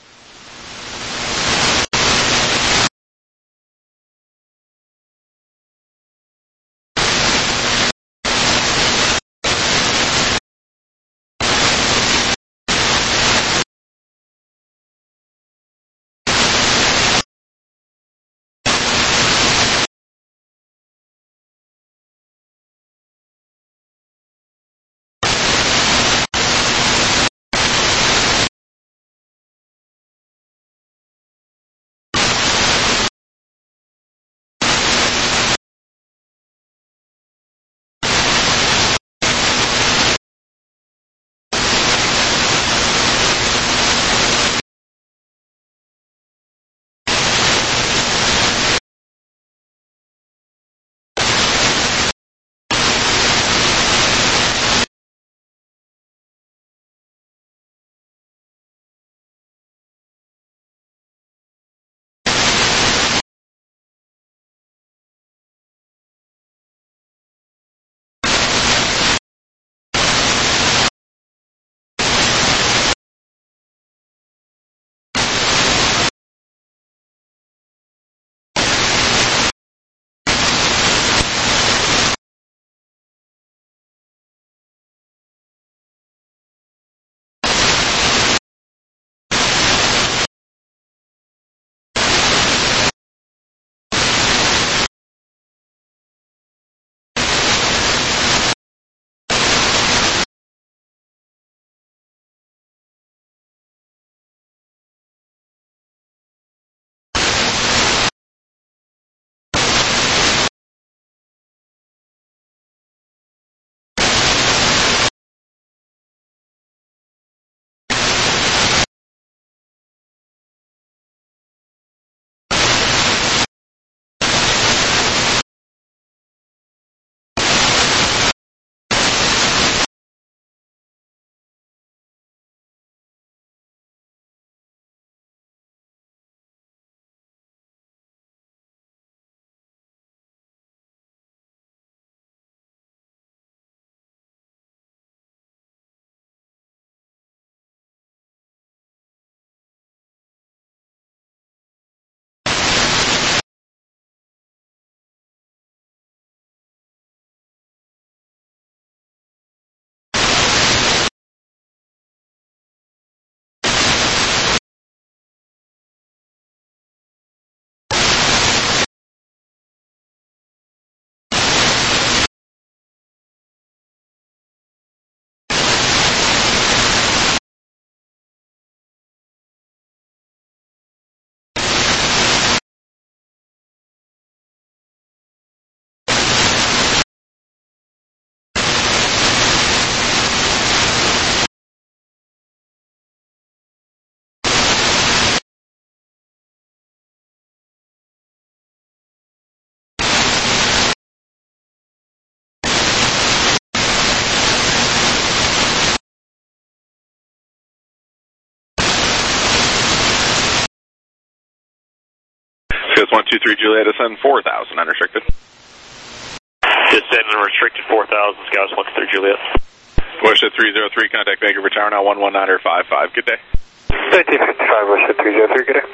Just one two three Juliet, ascend four thousand, unrestricted. Descend and restricted four thousand, Scouts one two three Juliet. Watershed three zero three, contact Vancouver Tower now one one nine five five, good day. nineteen fifty-five, Watershed three zero three, good day.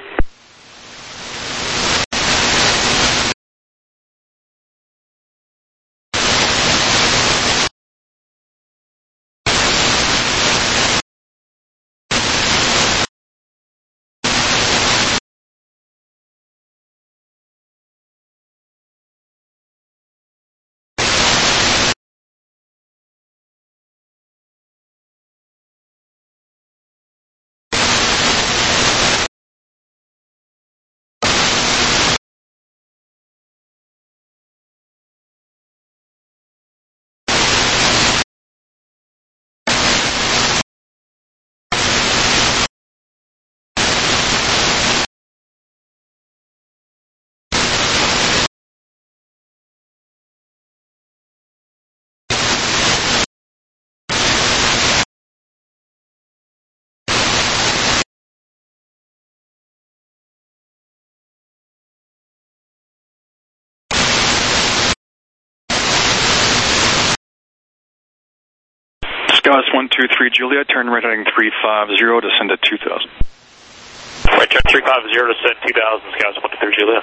Scouts one two three Juliet, turn right heading three five zero, descend at two thousand. Right turn three five zero, descend two thousand, Scouts one two three Juliet.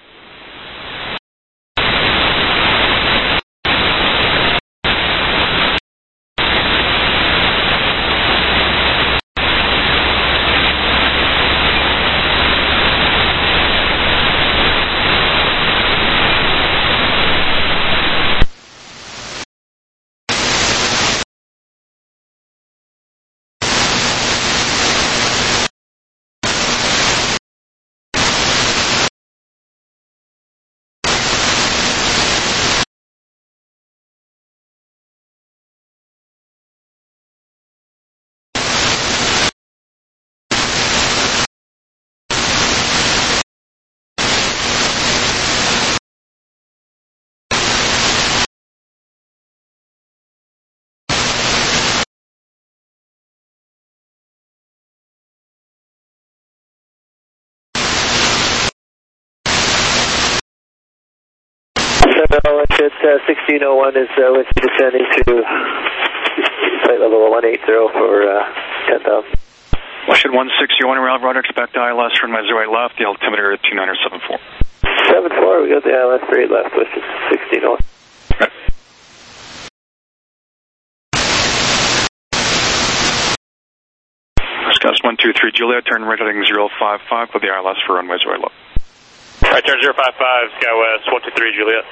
Watershed uh, sixteen oh one is uh, wind speed descending to flight level one eighty for uh, ten thousand. Watershed one six zero one, Alvarado, expect I L S runway zero eight left, the altimeter at two nine seven four. seven four, we got the I L S for eight left, which is sixteen oh one. Right. Scouts one two three Juliet, turn right heading zero five five with the I L S for runway zero eight left. Right turn zero five five, SkyWest one two three Juliet.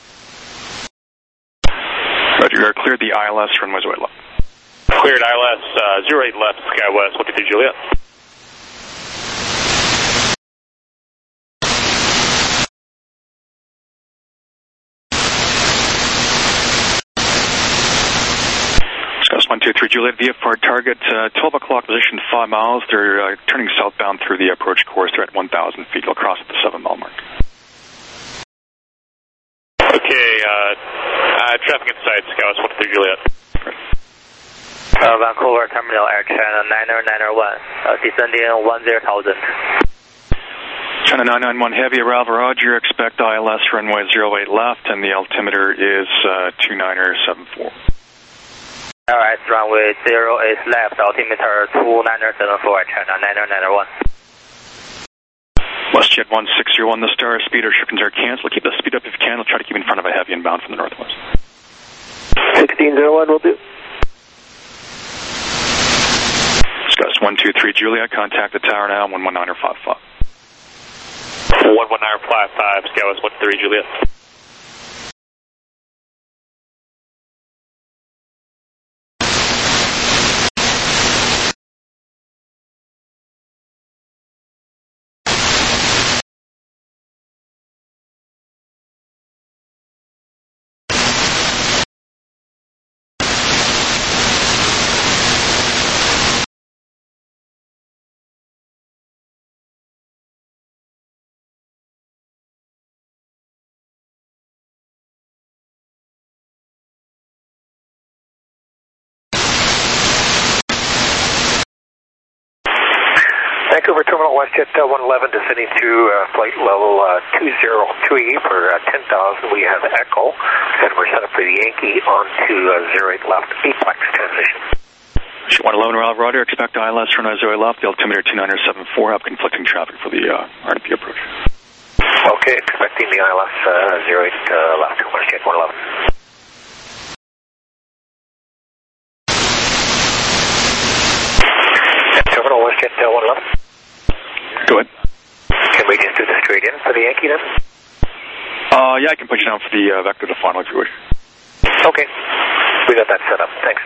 Roger, you are cleared the I L S runway zero eight left. Cleared I L S uh, zero eight left, SkyWest one two three Juliet. Scouts one two three Juliet, V F R target, uh, twelve o'clock position, five miles. They're uh, turning southbound through the approach course. They're at one thousand feet. They'll cross at the seven mile mark. Okay, uh, uh, traffic in sight, Scouts one two three Juliet. Uh, Vancouver Terminal Air China nine nine one, uh, descending one zero thousand. China nine nine one Heavy, Ralph Roger, expect I L S runway zero eight left, and the altimeter is uh, two nine seven four. L S runway zero eight left, altimeter two nine seven four, China nine nine one. WestJet one six zero one, the star speed restrictions are canceled. Keep the speed up if you can. We'll try to keep in front of a Heavy inbound from the northwest. sixteen oh one will do. Scouts one two three Juliet, contact the tower now, one one nine five five. one one nine five five, Scouts one two three Juliet. Vancouver Terminal, WestJet uh, one eleven, descending to uh, flight level uh, two zero three for uh, ten thousand. We have Echo, and we're set up for the Yankee onto uh, zero eight left, eightplex transition. one eleven, Roger, Roger, expect I L S, run zero eight left, the altimeter two nine seven four, have conflicting traffic for the uh, R N P approach. Okay, expecting the I L S uh, zero eight uh, left, WestJet one eleven. Terminal, WestJet uh, one eleven. Go ahead. Can we just do the straight in for the Yankee then? Uh, yeah, I can put you down for the uh, vector to final if you wish. Okay, we got that set up, thanks.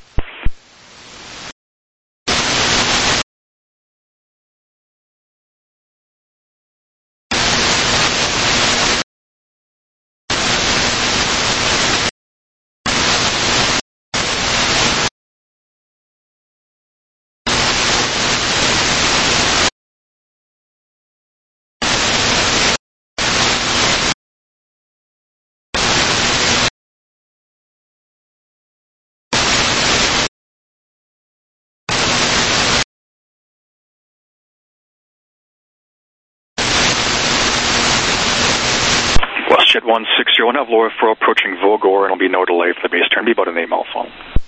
WestJet one six zero one, have Laura for approaching Vogor, and it'll be no delay for the base turn, be about an eight mile fall.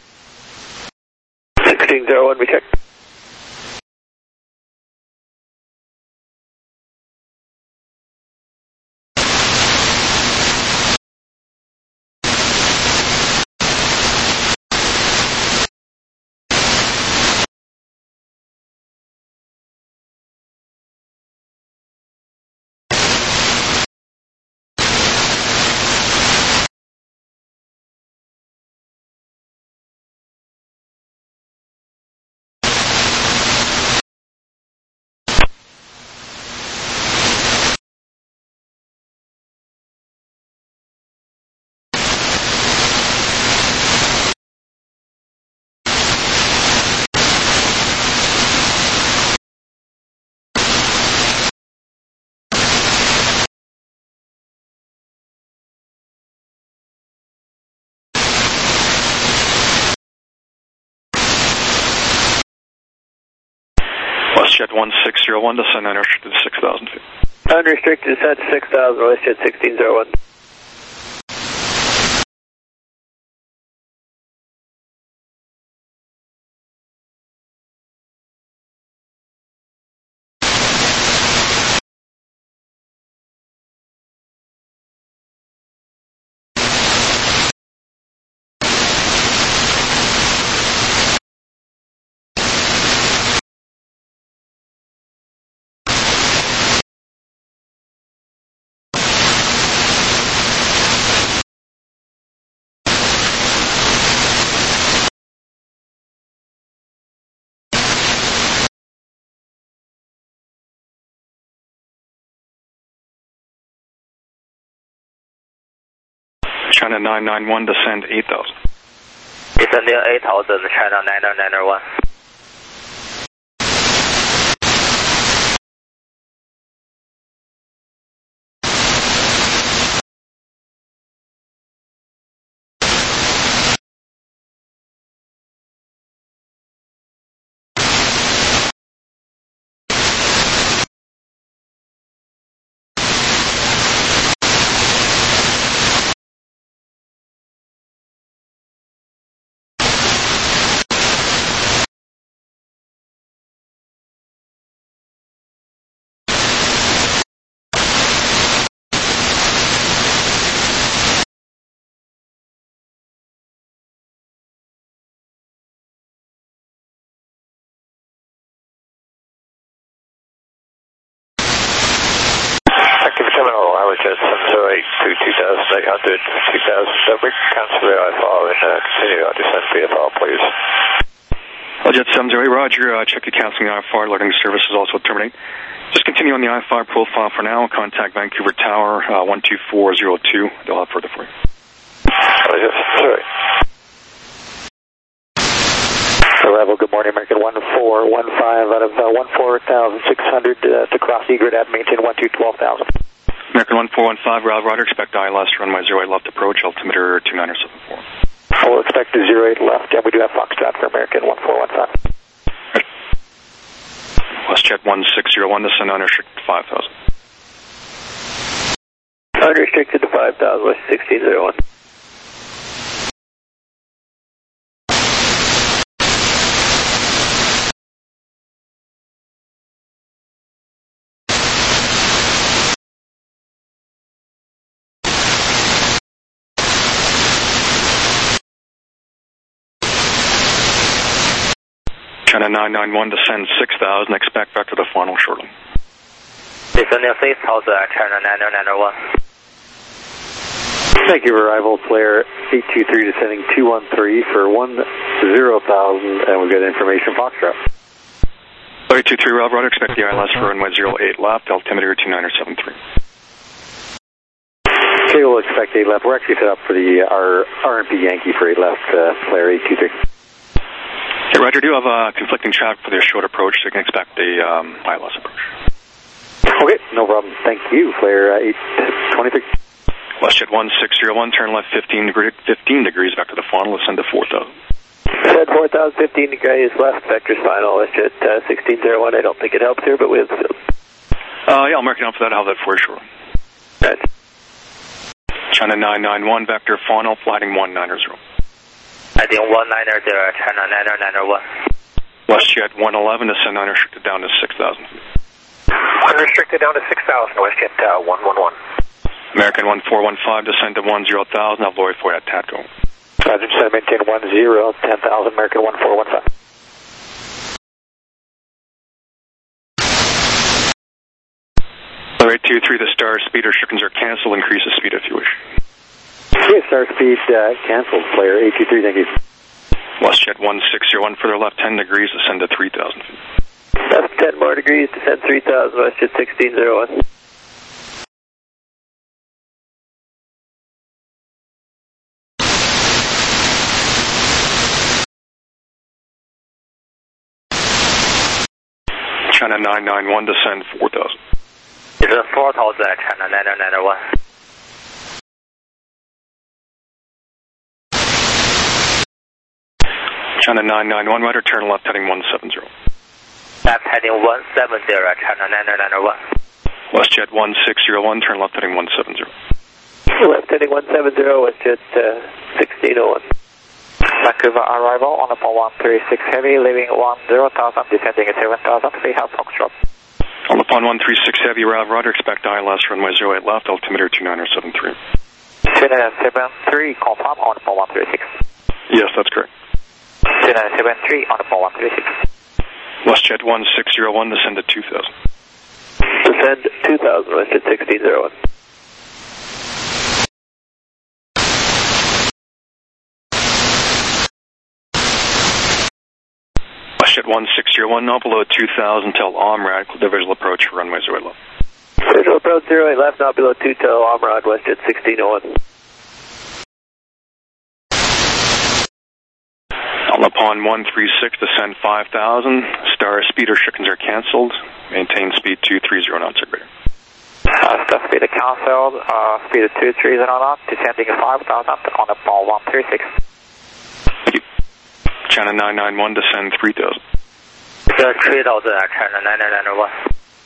sixteen zero one, we check. WestJet one six zero one, descend unrestricted to six thousand feet. Unrestricted descent to six thousand, WestJet sixteen zero one. China nine nine one, descend eight thousand. Descending eight thousand, China nine nine one. Terminal, I was just zero eight to two thousand eight hundred, two thousand, so we can cancel the I F R and uh, continue our descent V F R, please. WestJet seven zero eight, Roger, uh, check your canceling the I F R, alerting service is also terminate. Just continue on the I F R profile for now, contact Vancouver Tower, uh, one two four zero two, they'll have further for you. I was just zero eight. Level, good morning, American one four one five out of uh, one four thousand six hundred uh, to cross egret at maintain one two twelve thousand. American one four one five, Roger, Roger, expect I L S, runway zero eight left approach, altimeter two nine seven four. We'll expect a zero eight left, and we do have Foxtrot for American one four one five. WestJet one six zero one, descend unrestricted five thousand. Unrestricted to five thousand, West sixteen zero one. China nine nine one, descend six thousand, expect back to the final shortly. Descending six thousand, China nine nine one. Thank you, arrival, flare eight two three, descending two one three for one zero thousand, and we've got information, Foxtrot. eight two three, Rob, Roger, expect the I L S for runway zero eight left, altimeter two nine seven three. Okay, we'll expect eight left. We're actually set up for the our R and P Yankee for eight left, uh, flare eight two three. Hey, Roger, do you have uh, conflicting traffic for the short approach, so you can expect the um, I L S approach. Okay, no problem. Thank you, flare uh, eight twenty-three. WestJet one six zero one, turn left fifteen, degree, fifteen degrees back to the final, ascend to four thousand. Said four thousand, fifteen degrees left, vector's final, WestJet uh, sixteen zero one. I don't think it helps here, but we have the Uh, yeah, I'll mark it down for that. I'll have that for you, sure. Right. China nine nine one, vector final, flighting one nine zero. Heading one nine zero, China nine nine one. WestJet one eleven, descend unrestricted down to six thousand. Unrestricted down to six thousand, WestJet uh, one one one. American one four one five, descend to one zero thousand, I'll lower for you at TATCO. Roger, descend, maintain one zero, ten thousand, American one four one five. eight two three, the star speed restrictions are canceled, increase the speed if you wish. Okay, star speed uh, canceled, flare eight two three, thank you. WestJet one six zero one, further left ten degrees, ascend to three thousand feet. left ten more degrees, descend three thousand, WestJet sixteen zero one. China nine nine one, descend four thousand. It's a four thousand, China nine nine one. China nine nine one, right, turn left heading one seven zero. Left heading one seven zero, China nine nine one. WestJet one six zero one, turn left heading one seven zero. Left heading one seven zero, WestJet uh, sixteen oh one. Vancouver arrival on the four one three six heavy, leaving one zero thousand, descending at seven thousand, three half Foxtrot. On the Pond one three six heavy, Rav, Roger, expect I L S runway zero eight left, altimeter two nine seven three. China seven three, confirm on the four one three six. Yes, that's correct. China seven three on the four one three six. WestJet one six zero one, descend to two thousand. Descend two thousand, WestJet sixteen zero one. WestJet one six zero one, now below two thousand, tell Omrad, the visual approach for runway zero eight left. Visual approach zero eight left, now below two, tell Omrad, WestJet sixteen oh one. On the Pond one three six, descend five thousand, star speed restrictions are cancelled, maintain speed two three zero knots or greater. Uh, star speed cancelled, uh, speed of two three zero knots, descending five thousand on the Pond one three six. Thank you. China nine nine one, descend three thousand. three thousand, China nine nine one.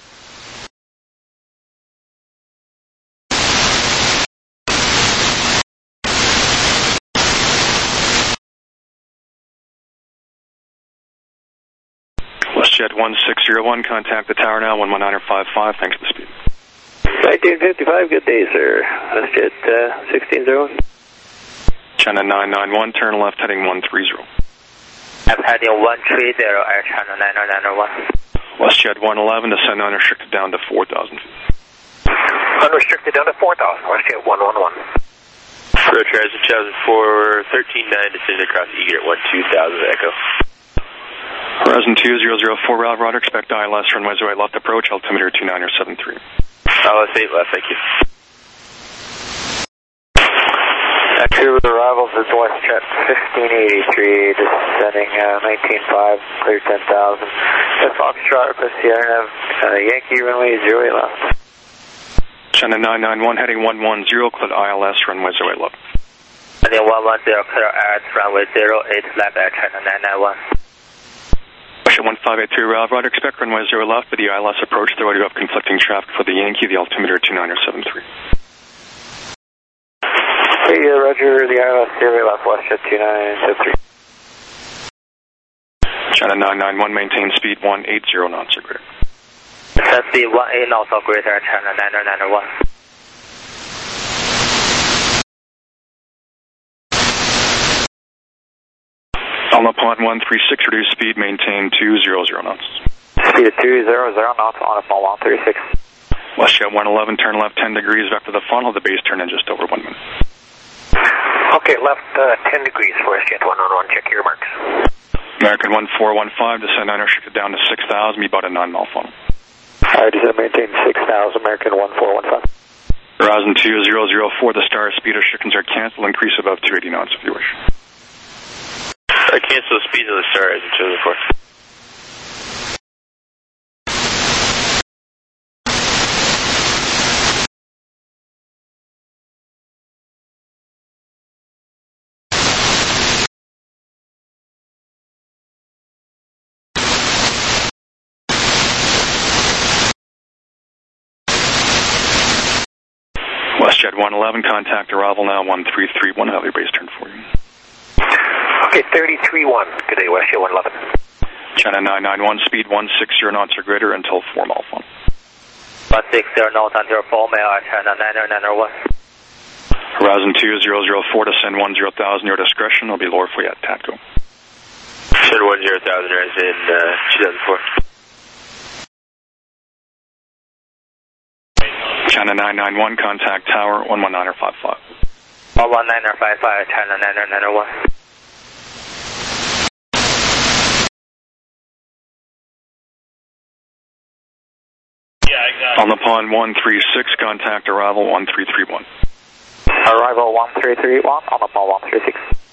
WestJet one six zero one, contact the tower now, one one nine five five, thanks for the speed. nineteen fifty-five, good day, sir. WestJet uh, sixteen zero one. China nine nine one, turn left heading one three zero. I'm heading one three zero, Air China nine nine one. WestJet one eleven, descend unrestricted down to four thousand feet. Unrestricted down to four thousand, WestJet one one one. Roger, as a thousand four, thirteen nine, descend across Egret one two thousand, Echo. Horizon two zero zero four, Rob, Roger, expect I L S runway zero eight left approach, altimeter two nine seven three. I L S eight left, thank you. Vancouver arrivals is WestJet fifteen eighty-three, descending uh, nineteen five, clear ten thousand. The Foxtrot for Sierra, uh, Yankee runway zero eight left. China nine nine one, heading one one zero, clear I L S runway zero eight left. Heading one one zero, clear at runway zero eight left, Air China nine nine one. Westjet one five eight three, Ralph, Roger, expect runway zero left, but the I L S approach, there, I do have conflicting traffic for the Yankee, the altimeter two niner seven three. Hey, uh, Roger, the I L S zero left, Westjet two nine seven three. China nine nine one, maintain speed one eighty knots or greater. Set speed one eighty knots or greater, China nine nine one. Alma Pond one three six, reduce speed, maintain two hundred knots. Speed of two hundred knots, on a one three six. Westjet one eleven, turn left ten degrees after the funnel, the base turn in just over one minute. Okay, left uh, ten degrees for Westjet one on one, check your marks. American one four one five, descend unrestricted down to six thousand, be about a nine mile funnel. Alright, descend maintain six thousand, American one four one five. Horizon two zero zero four, the star speed restrictions are canceled, increase above two eighty knots if you wish. I cancel the speed of the star as two zero four. Westjet one eleven, contact arrival now one three three one, have your base turn for you. Okay, thirty-three one. Good day, Westjet one eleven. China nine nine one, speed one sixty knots or greater until four mile funnel. one sixty knots until four mile, China nine nine one. Horizon two zero zero four, descend one zero thousand, your discretion, will be lower for you at TATCO. Descend one zero thousand as in uh, two thousand four. China nine nine one, contact tower one one nine five five. one one nine five five, China nine nine one. On the pond one three six, contact arrival one three three one. Arrival one three three one, on the pond one three six.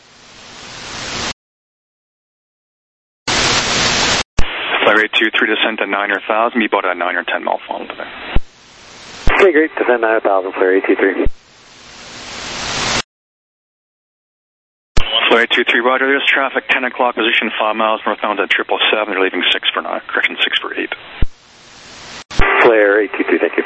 Flyer eight two three, descent to nine thousand, be about a nine or ten mile funnel today. Okay, great, descend nine thousand, Flyer eight two three. Flyer eight two three, Roger, there's traffic, ten o'clock, position five miles northbound at triple seven, they're leaving six for nine, correction six for eight. Flare eight two two, thank you.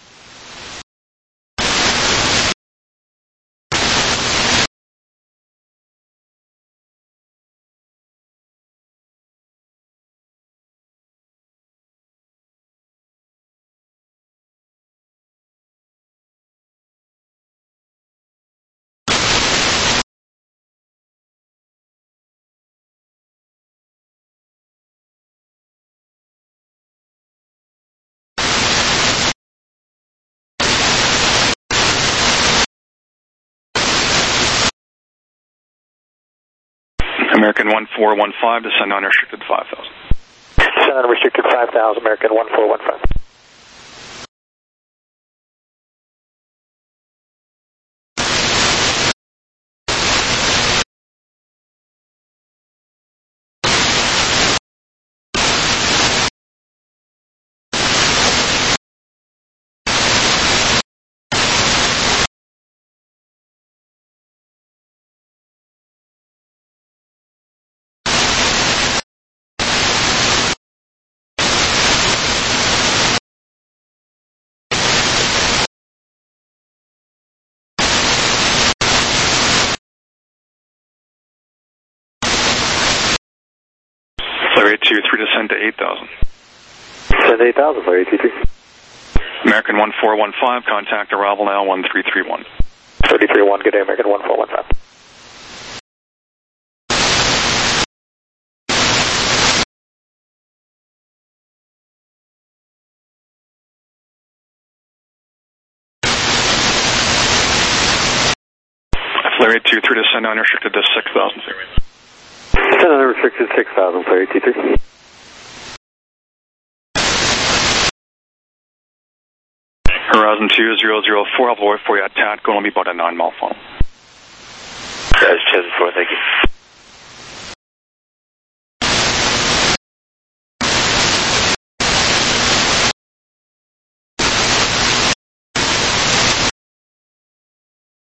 American one four one five, descend unrestricted five thousand. Descend unrestricted five thousand, American one four one five. Flyer eight two three, descend to eight thousand. Descend eight thousand, Flyer eight two three. American one four one five, contact arrival now one three three one. three three one, good day, American one four one five. Flyer eight two three, descend unrestricted to six thousand. Descend unrestricted six thousand, Flyer eight two three. Horizon two zero zero four, I'll avoid for you at TATCO, it'll be about a nine mile funnel. That's two thousand four, thank you.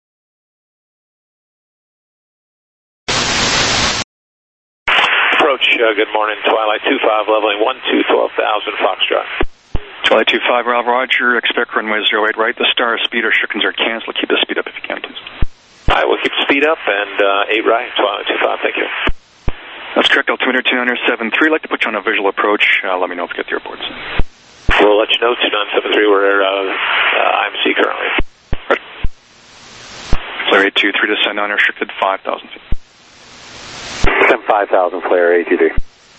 Approach. Uh, good morning. Twilight two five, leveling one two, twelve thousand, Foxtrot. Twilight two five, Ralph Roger. Expect runway zero eight right. The star speed restrictions are canceled. Keep the speed up if you can, please. All right, we'll keep the speed up and uh, eight right, Twilight two five, thank you. That's correct, altimeter two nine seven three. I'd like to put you on a visual approach. Uh, let me know if you get the airport. We'll let you know, two nine seven three, we're uh, uh, I M C currently. Right. Flare eight two three, descend unrestricted, five thousand feet. Descend five thousand, flare eight two three.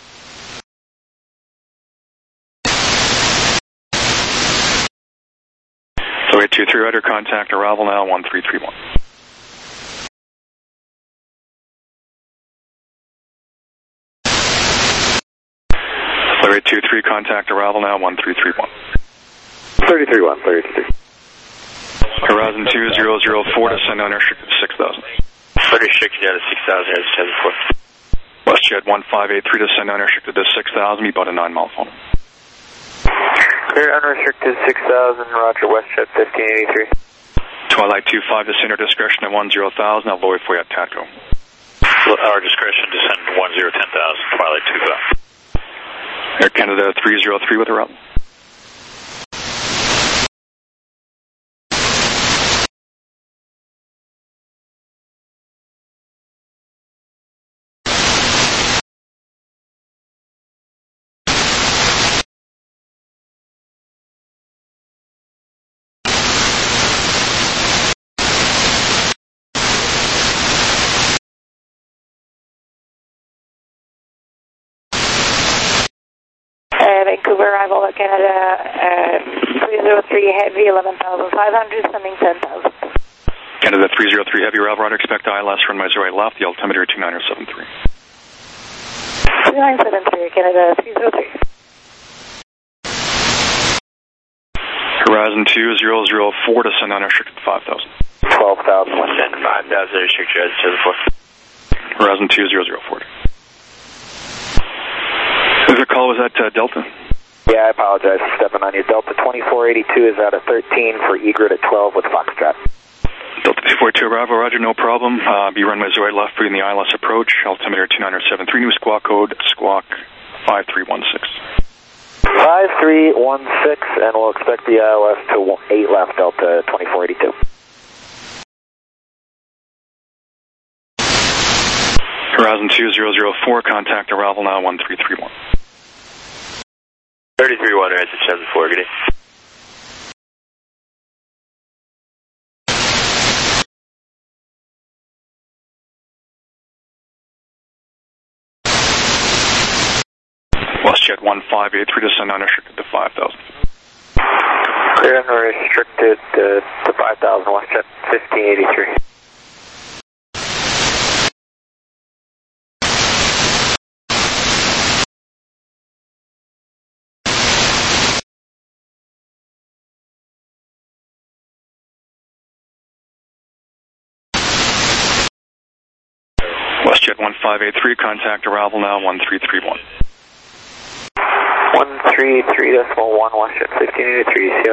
Flare eight two three, radar contact, arrival now, one three three one. Flare eight two three, contact arrival now, one three three one. thirty-three one, flare eight two three. Horizon two zero zero four, descend unrestricted, six thousand. Restricted at six thousand, seven four. WestJet one five eight three, descend unrestricted to six thousand, be about a nine mile phone. Clear unrestricted six thousand, roger, WestJet fifteen eighty-three. Twilight two five, descend our discretion at one zero thousand, I'll lower for you at TATCO. Our discretion, descend one zero ten thousand, Twilight two five. Air Canada three zero three with a route. Vancouver arrival at Canada, uh, three zero three Heavy, eleven thousand five hundred, sending ten thousand. Canada three zero three Heavy, Ralph Roger, expect I L S, runway zero eight left, the altimeter two nine seven three. two nine seven three, Canada three zero three. Horizon two zero zero four, descend unrestricted five thousand. twelve thousand, descend five thousand, restricted at seven four. Horizon two zero zero four. Who's call was that uh, Delta? Yeah, I apologize for stepping on you. Delta twenty-four eighty-two is out of thirteen for Egret at twelve with Foxtrot. Delta two four two, Bravo, Roger, no problem. Uh, be runway zero eight left for you in the I L S approach. Altimeter two nine seven three, new squawk code, squawk five three one six. five three one six, and we'll expect the I L S to eight left, Delta twenty-four eighty-two. Horizon two zero zero four, contact arrival now, one three three one. thirty-three one, right at seven four, good day. WestJet one five eight three, descend unrestricted to five thousand. Clear unrestricted uh, to five thousand, WestJet fifteen eighty-three. WestJet one five eight three, contact arrival now, one three three one. one three three decimal one, WestJet fifteen eighty-three, yep.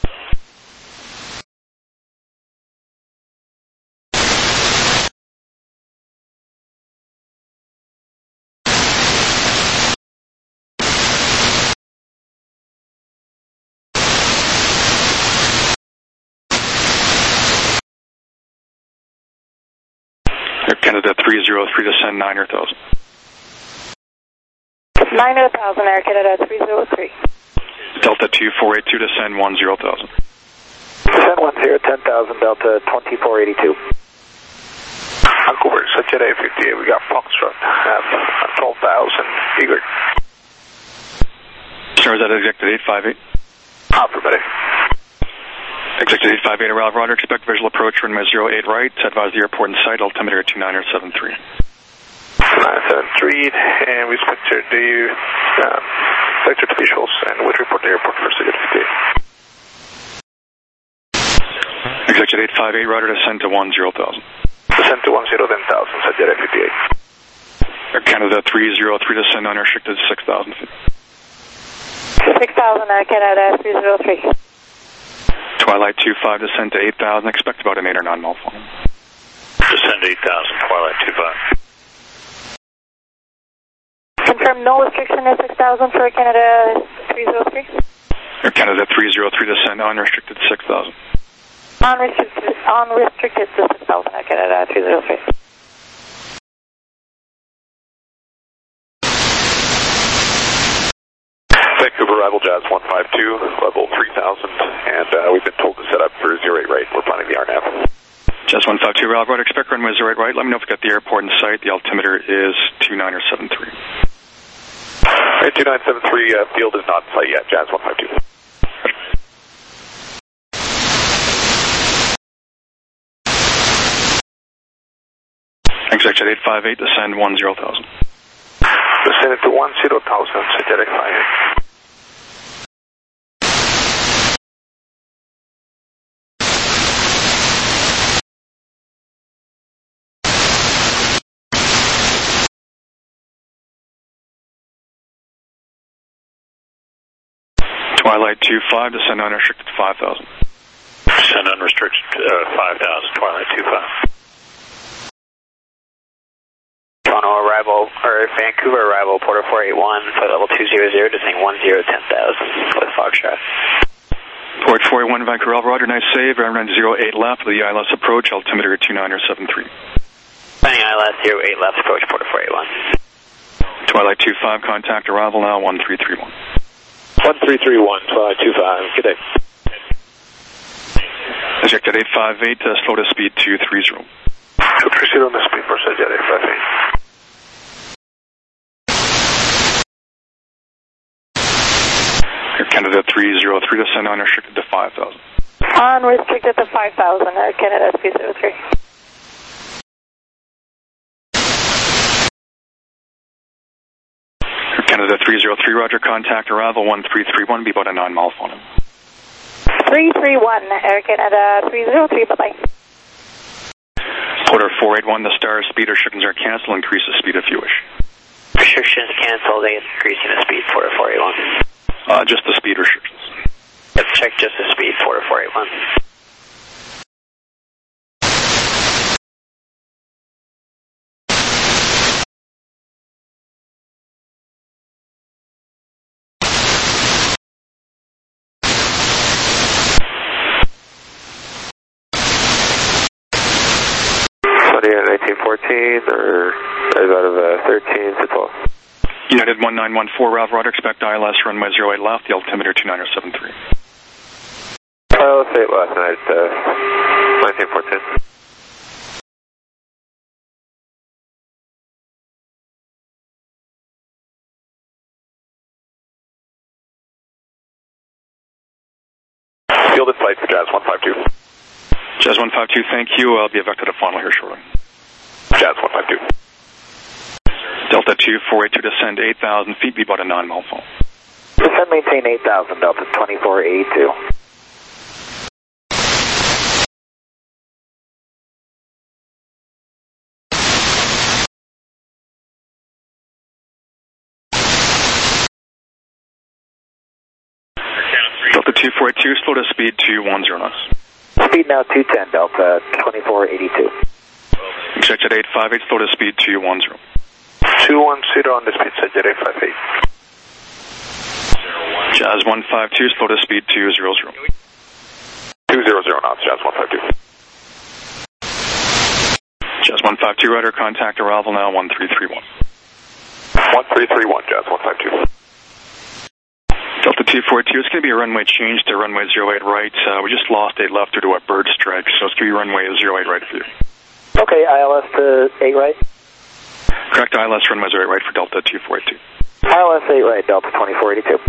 Air Canada three zero three, descend nine thousand. nine thousand, Air Canada three zero three. Delta two four eight two, descend one zero thousand. Descend one zero, ten thousand, Delta twenty-four eighty-two. Vancouver, such at A fifty-eight, we got Foxtrot at twelve thousand, Egret. Sir, is that executive eight five eight? Affirmative. Executive eight five eight, Ralph Roger, expect visual approach, runway zero eight right, advise the airport in sight, altimeter two nine seven three. nine seven three, and we spectored the uh, sector officials and would report the airport for Executive fifty-eight. Executive eight five eight, Roger, descend to one zero thousand. Descend to one zero ten thousand, such at A fifty-eight. Air Canada three zero three, descend unrestricted six thousand feet. six thousand, Air Canada three zero three. Twilight two five, descend to eight thousand, expect about an eight or nine mile phone. Descend eight thousand, Twilight two five. Confirm no restriction at six thousand for Canada three zero three. Air Canada three zero three, descend unrestricted six thousand. Unrestricted, unrestricted to six thousand at Canada three zero three. Vancouver arrival Jazz one five two, level three thousand, and uh, we've been told to set up for zero eight right. We're planning the R N A V. Jazz one five two, Ralph Ryder, expect runway zero eight right. Let me know if you got the airport in sight. The altimeter is two nine or seven three. Okay, two nine seven three, uh, field is not in sight yet, Jazz one five two. Exit eight five eight, descend one zero thousand. Descend to one zero thousand, Sagittarius five eight. Twilight two five, descend unrestricted five thousand. Descend unrestricted uh, five thousand, Twilight two five. Toronto arrival, or Vancouver arrival, Porter four eight one, flight level two zero zero, descending one zero ten thousand, with Foxtrot. Port four eight one, Vancouver, Alpha, Roger, nice save, runway zero eight left, with the I L S approach, altimeter two nine or seven three. Planning I L S zero eight left, approach Porter four eight one. Twilight two five, contact arrival now, one three three one. one three three one, Twilight two five, good day. Ejected eight five eight, uh, slow to speed two three zero. two three zero on the speed for Sagittarius five eight. Air Canada three zero three, descend unrestricted to five thousand. Unrestricted to five thousand, Air Canada three zero three. Air Canada three zero three, Roger, contact arrival one three three one, be about a nine mile phone. three three one, Air Canada three zero three, bye-bye. Porter four eight one, the star speed restrictions are canceled, increase the speed if you wish. Restrictions canceled, increasing the speed, Porter four eight one. Uh, just the speed restrictions. Yep, check just the speed, Porter four eight one. nineteen fourteen, or out of uh, thirteen to twelve. United one nine one four, Ralph Ryder, expect I L S runway zero eight left, the altimeter two nine or seven three. Uh, let's say last night, uh, nineteen fourteen. Field in sight for Jazz one five two. Jazz one five two, thank you. I'll be evacuated to Funnel here shortly. Jazz one five two. Delta two four eight two, descend eight thousand feet, be about a nine mile phone. Descend, maintain eight thousand, Delta twenty-four eighty-two. Delta two four eight two, slow to speed two one zero knots. Speed now two ten, Delta twenty-four eighty-two. Ejected eight five eight, slow to speed two one zero. two one zero on the speed, Sagittarius five eight. Jazz one five two, slow to speed two zero zero. two zero zero knots, Jazz one five two. Jazz one five two, Ryder, contact arrival now, one three three one. one three three one, Jazz one five two. Delta two four two, it's going to be a runway change to runway zero eight right. Uh, we just lost eight left due to a bird strike, so it's going to be runway zero eight right for you. Okay, I L S to eight right. Correct, I L S runway zero eight right for Delta two four eight two. I L S eight right, Delta twenty-four eighty-two.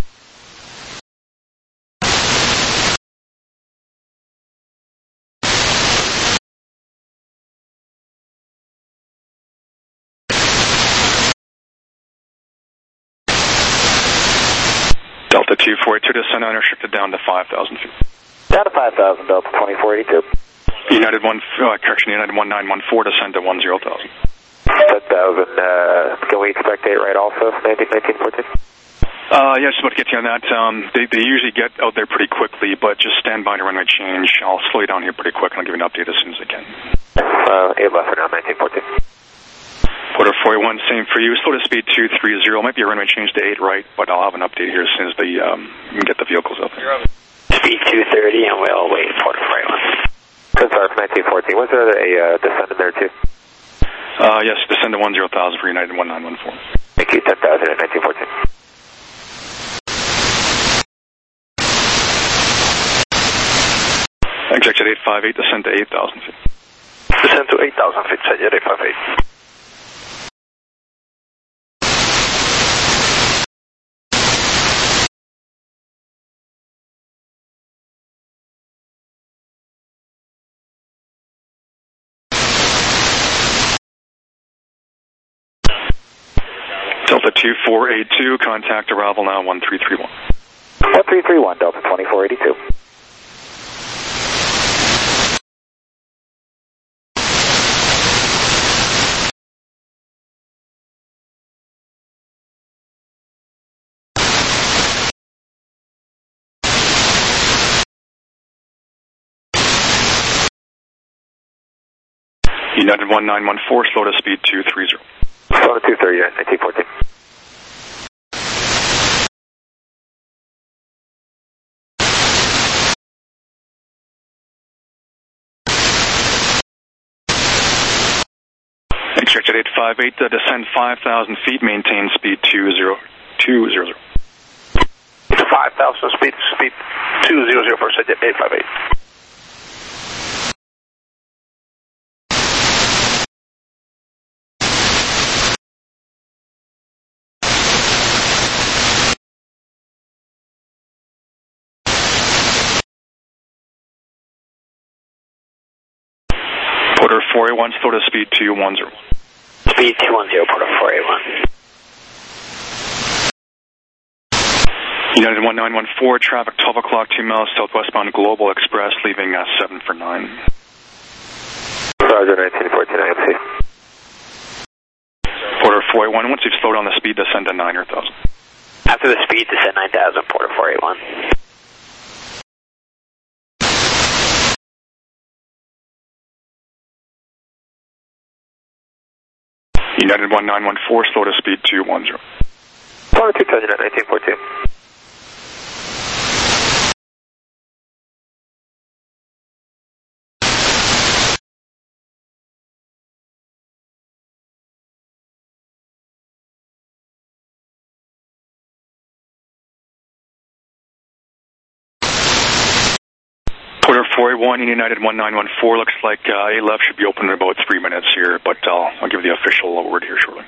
Delta two four eight two, descend unrestricted down to five thousand feet. Down to five thousand, Delta twenty-four eighty-two. United one, uh, correction, United one nine one four, descend to one zero thousand. ten thousand, uh, can we expect eight right also, nineteen fourteen? Uh, yeah, just about to get you on that. Um, they, they usually get out there pretty quickly, but just stand by to runway change. I'll slow you down here pretty quick, and I'll give you an update as soon as I can. Uh, eight left for now, nineteen fourteen. Porter four eight one, same for you. Slow to speed two three zero. Might be a runway change to eight right, but I'll have an update here as soon as the um, we can get the vehicles up there. Speed two thirty, and we'll wait Porter four eight one. ten thousand nineteen fourteen. Was there a uh, descent in there too? Uh, yes, descend to one zero thousand for United one nine one four. Thank you, ten thousand at nineteen fourteen. Exit eight five eight, descend to eight thousand feet. Descend to eight thousand feet, Sajid eight five eight. Delta two four eight two, contact arrival now one three three one. one three three one, Delta twenty-four eighty-two. United one nine one four, slow to speed two three zero. Slow to two thirty at nineteen fourteen. Exit eight five eight, uh, descend five thousand feet, maintain speed two zero two zero zero. five thousand speed, speed two zero zero for Sajid eight five eight. Porter four eight one, slow to speed two one zero. Speed two one zero, Porter four eight one. United one nine one four, traffic twelve o'clock, two miles southwestbound Global Express, leaving uh, seven for nine. Roger, nineteen fourteen I M C. Porter four eight one, once you've slowed down the speed, descend to nine thousand. After the speed, descend nine thousand, Porter four eight one. United one nine one four, slow to speed two one zero. Porter two thousand at nineteen fourteen. Porter four eight one, United one nine one four, looks like uh, A left should be open in about three minutes here, but I'll, I'll give the official word here shortly.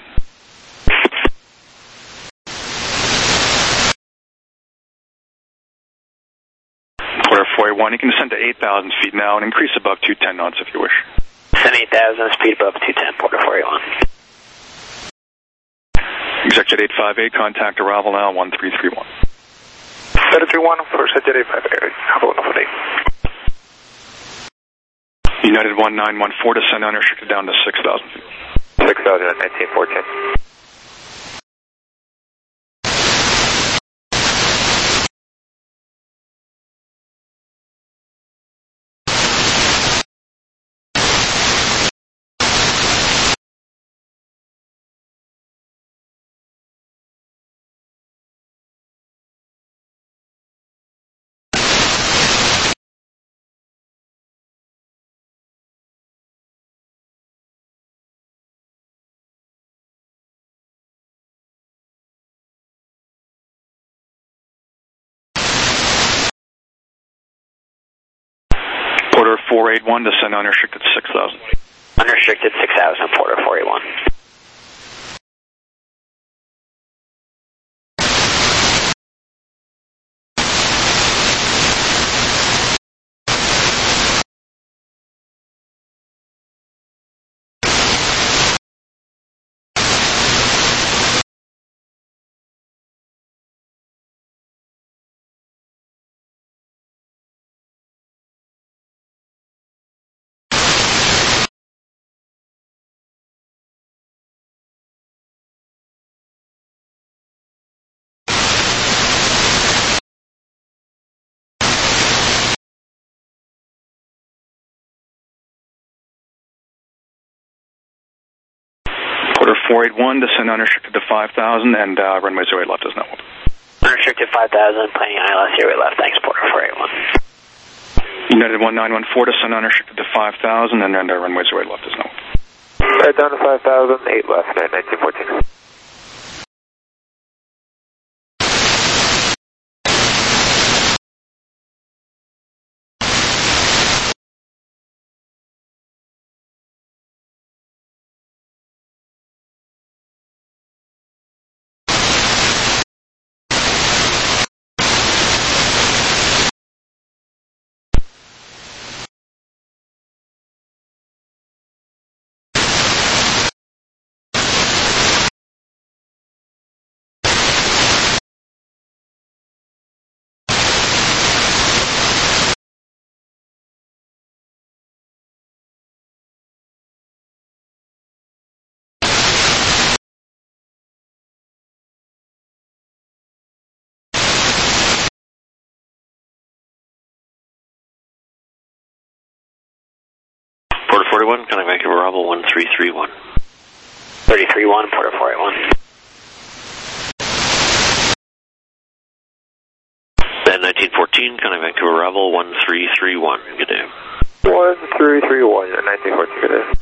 Porter four eight one, you can descend to eight thousand feet now and increase above two ten knots if you wish. Descend eight thousand, speed above two ten, Porter four eight one. Executive eight five eight, contact arrival now one three three one. thirty-three one for Sajid eight five eight. Have a wonderful day. United one nine one four, descend unrestricted down to six thousand feet. six thousand at nineteen fourteen. Porter four eight one, descend unrestricted six thousand. Unrestricted six thousand, Porter four eight one. four eight one, descend unrestricted to five thousand, and uh, runway zero eight left is now open. Unrestricted five thousand, planning I L S zero eight left, thanks, Porter four eight one. United one nine one four, descend unrestricted to five thousand, and then uh, runway zero eight left is now open. Right down to five thousand, eight left, nineteen fourteen. Porter forty-one, Contact Vancouver Bravo one three three one. three three one, Porter four eight one. Then nineteen fourteen, Contact Vancouver Bravo one three three one. Good day. one three three one, nineteen fourteen, good day.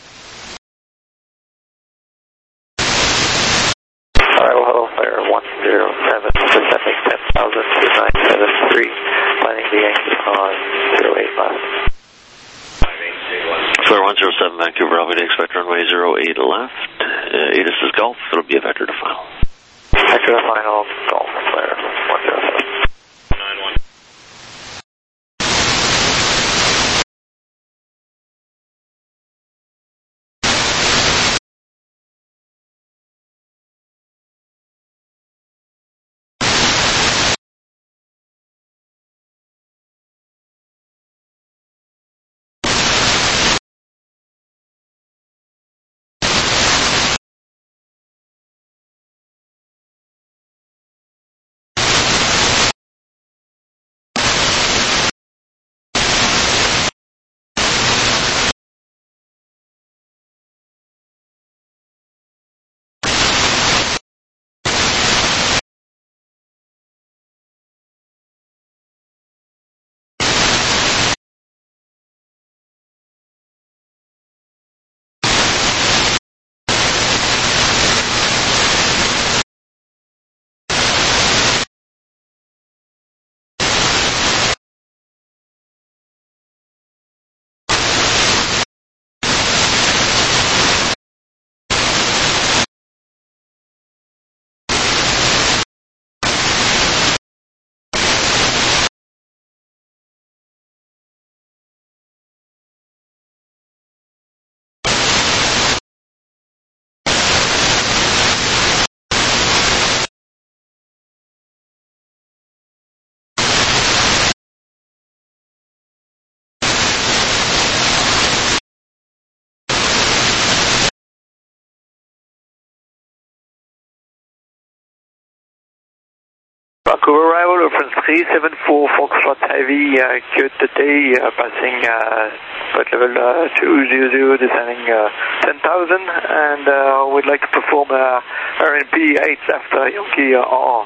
Arrival huddle flare one zero seven, Pacific ten thousand two nine seven three, planning the Yankee on zero eight left. Flare one zero seven, Vancouver Bravo, expect runway zero eight left. Uh, A D I S is Golf, it'll be a vector to final. Vector to final, Golf, flare one zero seven. Vancouver arrival, reference three seven four, Foxtrot Heavy, uh, good day, uh, passing uh, flight level uh, two hundred, descending uh, ten thousand, and uh, we'd like to perform uh, R N P eight after Yankee uh, R.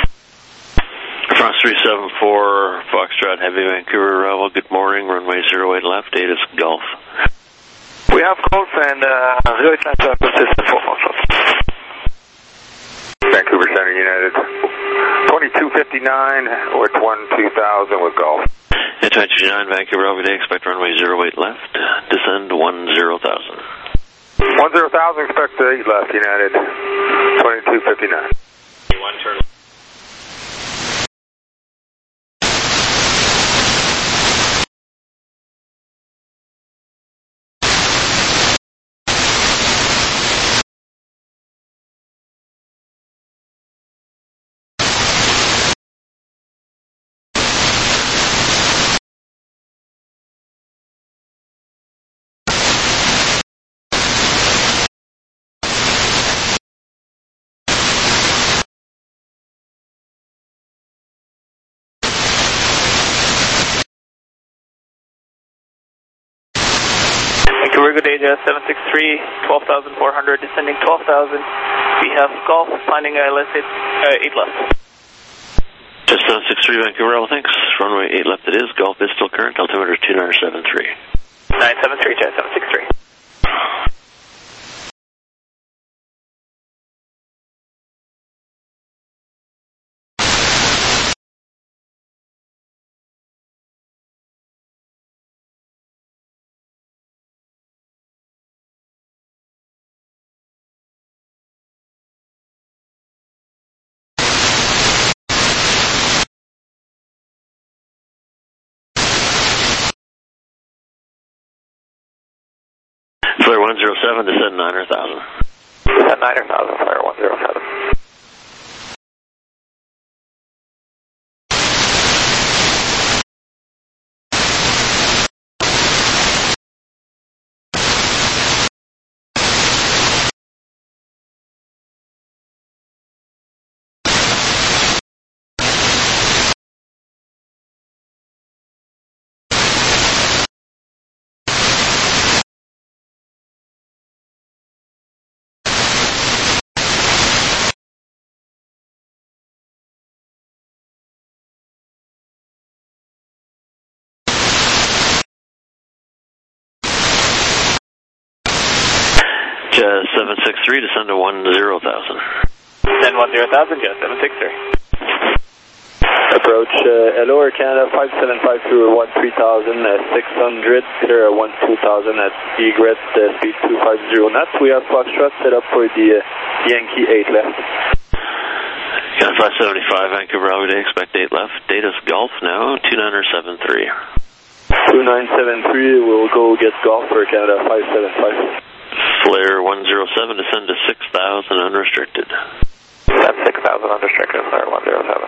France three seven four, Foxtrot Heavy, Vancouver Arrival, good morning, runway zero eight left, A D I S Golf. We have Golf and uh, zero eight left, uh, consistent for Foxtrot. Vancouver Center United, twenty-two fifty-nine, or one two thousand with Golf. It's twenty-two nine, Vancouver L V D, expect runway zero eight left, descend one zero thousand. one zero thousand, expect eight left, United, twenty-two fifty-nine. One turn. Very good day, Jazz seven six three, twelve thousand four hundred, descending twelve thousand. We have Golf, finding I L S eight, uh, eight left. Just seven six three, Vancouver, all thanks. Runway eight left it is. Golf is still current. Altimeter two nine seven three. nine seven three, Jazz seven six three. Flare one zero seven, descend nine thousand. Descend nine thousand, Flare one zero seven. Jazz seven six three, descend to one zero thousand. Descend one zero thousand, Jazz seven six three. Approach uh, hello Air Canada five seven five through one three thousand, uh, six hundred, clear one two thousand at egret, uh, speed two five zero knots. We have Foxtrot set up for the uh, Yankee eight left. Got five seventy-five, Vancouver, holiday, expect eight left. Data's Golf now, two nine seven three. two nine seven three, we'll go get Golf for Canada five seven five. Flare one zero seven, descend to six thousand unrestricted. Descend six thousand unrestricted, Flare one zero seven.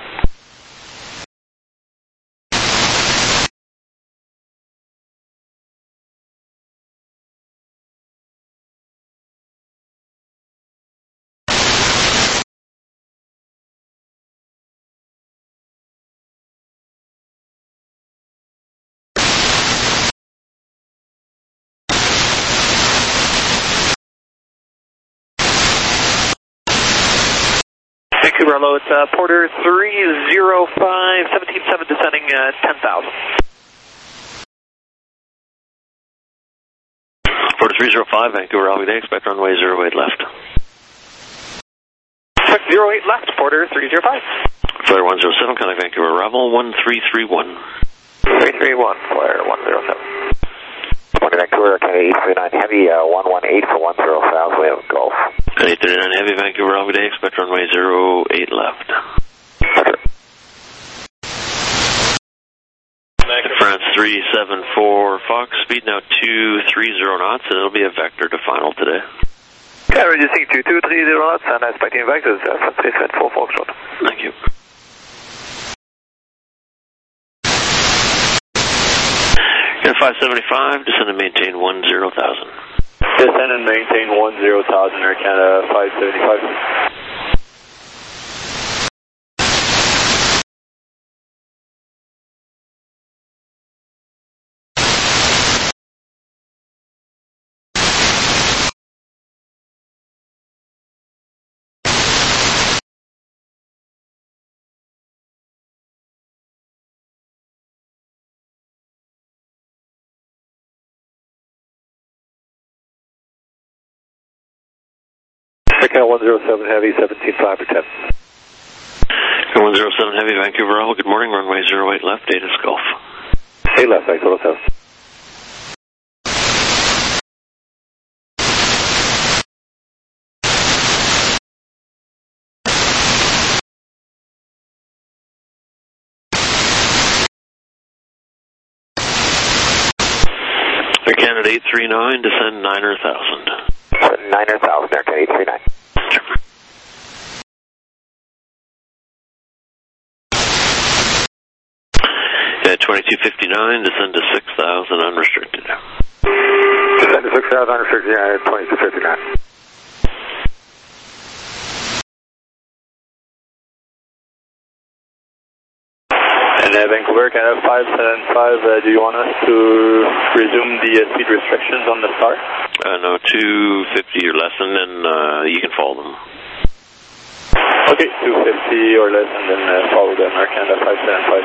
Vancouver, hello, it's uh, Porter three zero five, seventeen seven, descending uh, ten thousand. Porter three zero five, Vancouver, holiday, expect runway zero eight left. Expect zero eight left, Porter three zero five. Flare one zero seven, contact Vancouver, arrival one three three one. three three one, Flare one zero seven. Morning, Vancouver, Canada eight three nine Heavy, uh, one one eight for one zero south, we have Golf. eight thirty-nine Heavy, Vancouver, holiday, expect runway zero eight left. Okay. France three seven four, Fox, speed now two three zero knots, and it'll be a vector to final today. Yeah, reducing to two three zero knots and expecting vectors, uh, France three seven four, Foxtrot. Thank you. five seventy-five, descend and maintain one zero thousand. Descend and maintain one zero thousand, Air Canada five seventy-five. Air one zero seven Heavy, seventeen five for ten. Air one zero seven Heavy, Vancouver, all good morning, runway zero eight left, data's Golf. eight left, thanks, one oh seven. Air Canada eight three nine, descend nine thousand. nine thousand, Air Canada eight three nine. Yeah, twenty-two fifty-nine, descend to six thousand unrestricted. Descend to six thousand unrestricted, yeah, twenty-two fifty-nine. And uh, Vancouver, Canada five seven five, uh, do you want us to resume the uh, speed restrictions on the Star? Uh, no, two fifty or less, and then uh, you can follow them. Okay, two fifty or less, and then uh, follow them, Air Canada five seven five.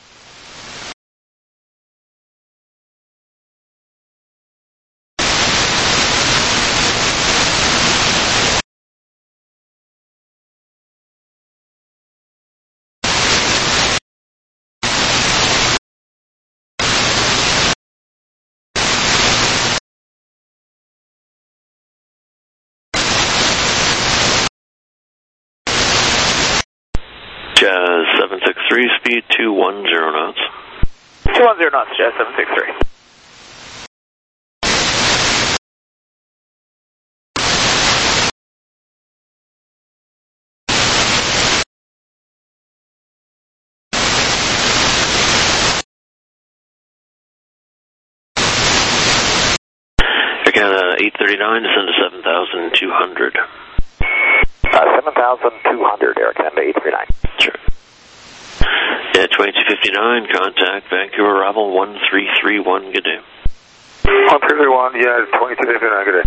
Jazz seven six three, speed two one zero knots. two one zero knots, Jazz seven six three. Again, uh, eight thirty-nine, descend to seven thousand two hundred. Uh, seven thousand two hundred, Air Canada eight three nine. Sure. Yeah, twenty-two fifty-nine, contact Vancouver arrival one three three one, good day. one three three one, yeah, twenty-two fifty-nine, good day.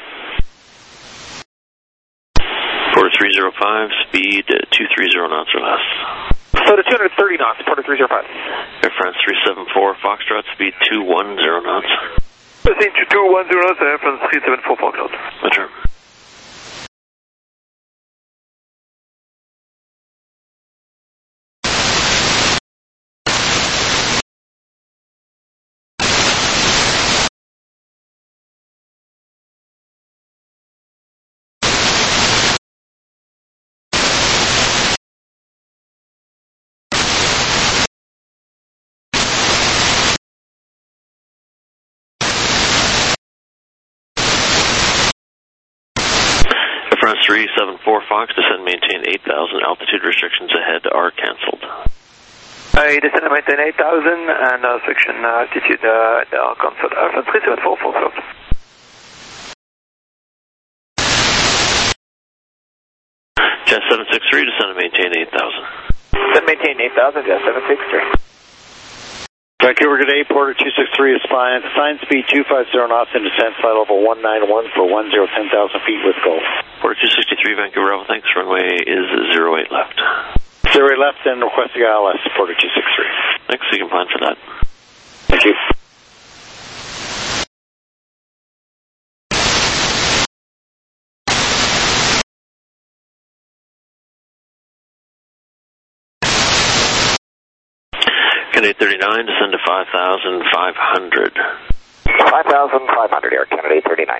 Porter three zero five, speed uh, two thirty knots or less. So to two hundred thirty knots, Porter three zero five. Air France three seven four, Foxtrot, speed two one zero knots. Proceed to two one zero knots, Air France three seven four, Foxtrot. That's right. France three seven four Fox, descend maintain eight thousand, altitude restrictions ahead are cancelled. I descend and maintain eight thousand, and uh, section uh, altitude uh, are cancelled. Air France three seven four, full stop. Jazz seven six three, descend and maintain eight thousand. Descend maintain eight thousand, Jazz seven six three. Vancouver, good day, Porter two six three is fine. Sign speed two fifty knots and descent flight level one nine one for one zero ten thousand feet with Gulf. Porter two sixty-three, Vancouver, Bravo, thanks. Runway is zero eight left. zero eight left and requesting I L S, Porter two six three. Thanks, you can plan for that. Thank you. Canada eight thirty-nine, descend to five thousand five hundred. five thousand five hundred, Air Canada eight thirty-nine.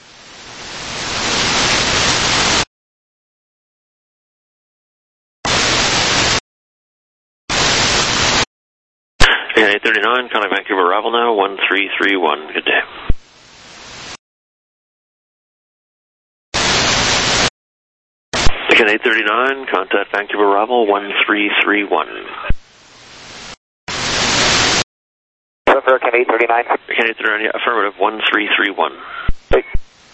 Canada eight thirty-nine, contact Vancouver arrival now, one three three one, good day. Canada eight thirty-nine, contact Vancouver arrival, one three three one. Air Canada eight thirty-nine. Canada eight thirty-nine, yeah, affirmative, one three three one. Hey.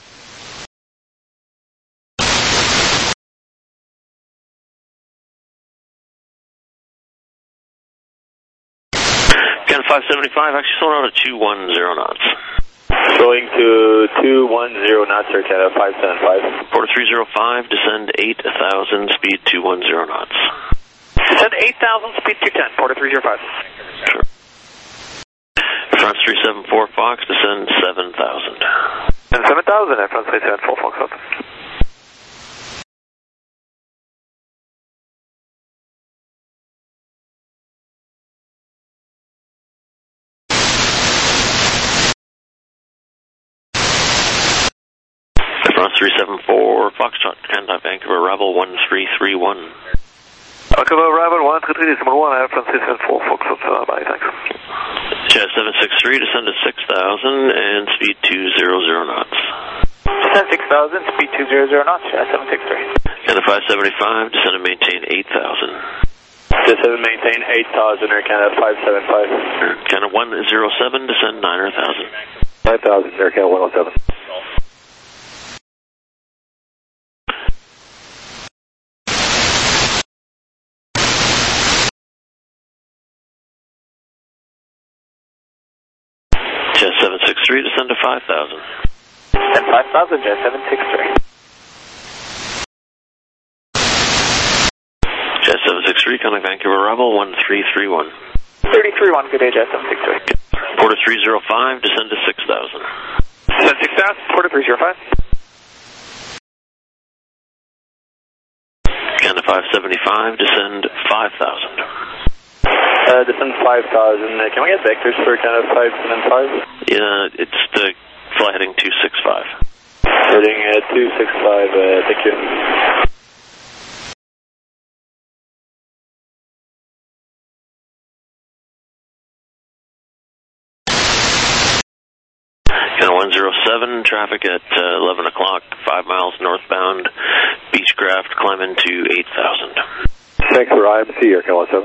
Canada five seventy-five, actually slowing out to two one zero knots. Slowing to two one zero knots, Air Canada five seven five. Porter three zero five, descend eight thousand, speed two one zero knots. Descend eight thousand, speed two ten, Porter three zero five. Sure. France three seven four Fox, descend seven thousand. And seven thousand, Air France three seven four Fox. France three seven four Foxtrot, contact Vancouver arrival one three three one. Vancouver arrival one three three one, Air France three seven four Foxtrot, uh, bye, thanks. Jazz seven six three, descend to six thousand and speed two zero zero knots. Descend six thousand, speed two zero zero knots, Jazz seven six three. Canada five seventy-five, descend and maintain eight thousand. Descend and maintain eight thousand, Air Canada five seven five. Canada one zero seven, descend nine thousand. nine thousand, Air Canada one oh seven. Jet seven six three, descend to five thousand. Descend five thousand, Jet seven six three. Jet seven six three, contact Vancouver Rebel one three three one. three three one, good day, Jet seven six three. Porter three zero five, descend to six thousand. Descend six thousand, Porter three zero five. Canada five seventy-five, descend five thousand. Uh, descend five thousand. Uh, can we get vectors for Canada five seventy-five? Yeah, it's the fly heading two six five. Heading uh, two six five, uh, thank you. Canada one zero seven, traffic at uh, eleven o'clock, five miles northbound, Beechcraft, climb into eight thousand. Thanks for I M C here, Canada seven.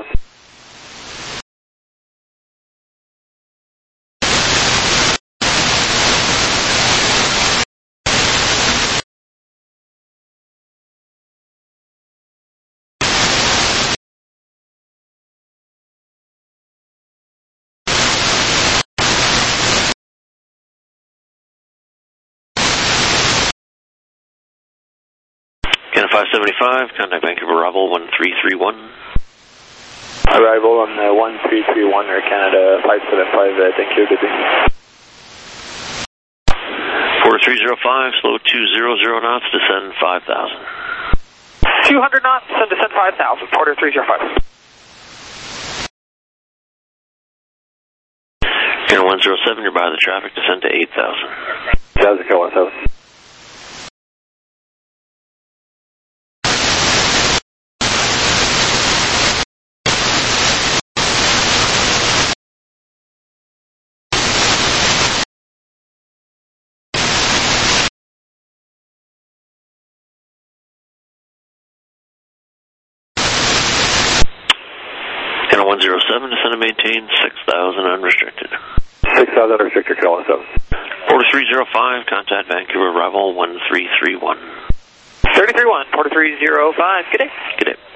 Canada five seventy-five, contact Vancouver Rebel one three three one. Arrival on uh, one three three one, Air Canada five seventy-five, uh, thank you, good day. Porter three zero five, slow two hundred knots, descend five thousand. two hundred knots, descend, descend five thousand, Porter three zero five. Canada one zero seven, you're by the traffic, descend to eight thousand. That's Canada one seven. Canada one zero seven, descend and maintain six thousand unrestricted. six thousand unrestricted, Canada one seven. Porter three zero five, contact Vancouver Rebel one three three one. three three one, Porter three zero five, good day. Good day.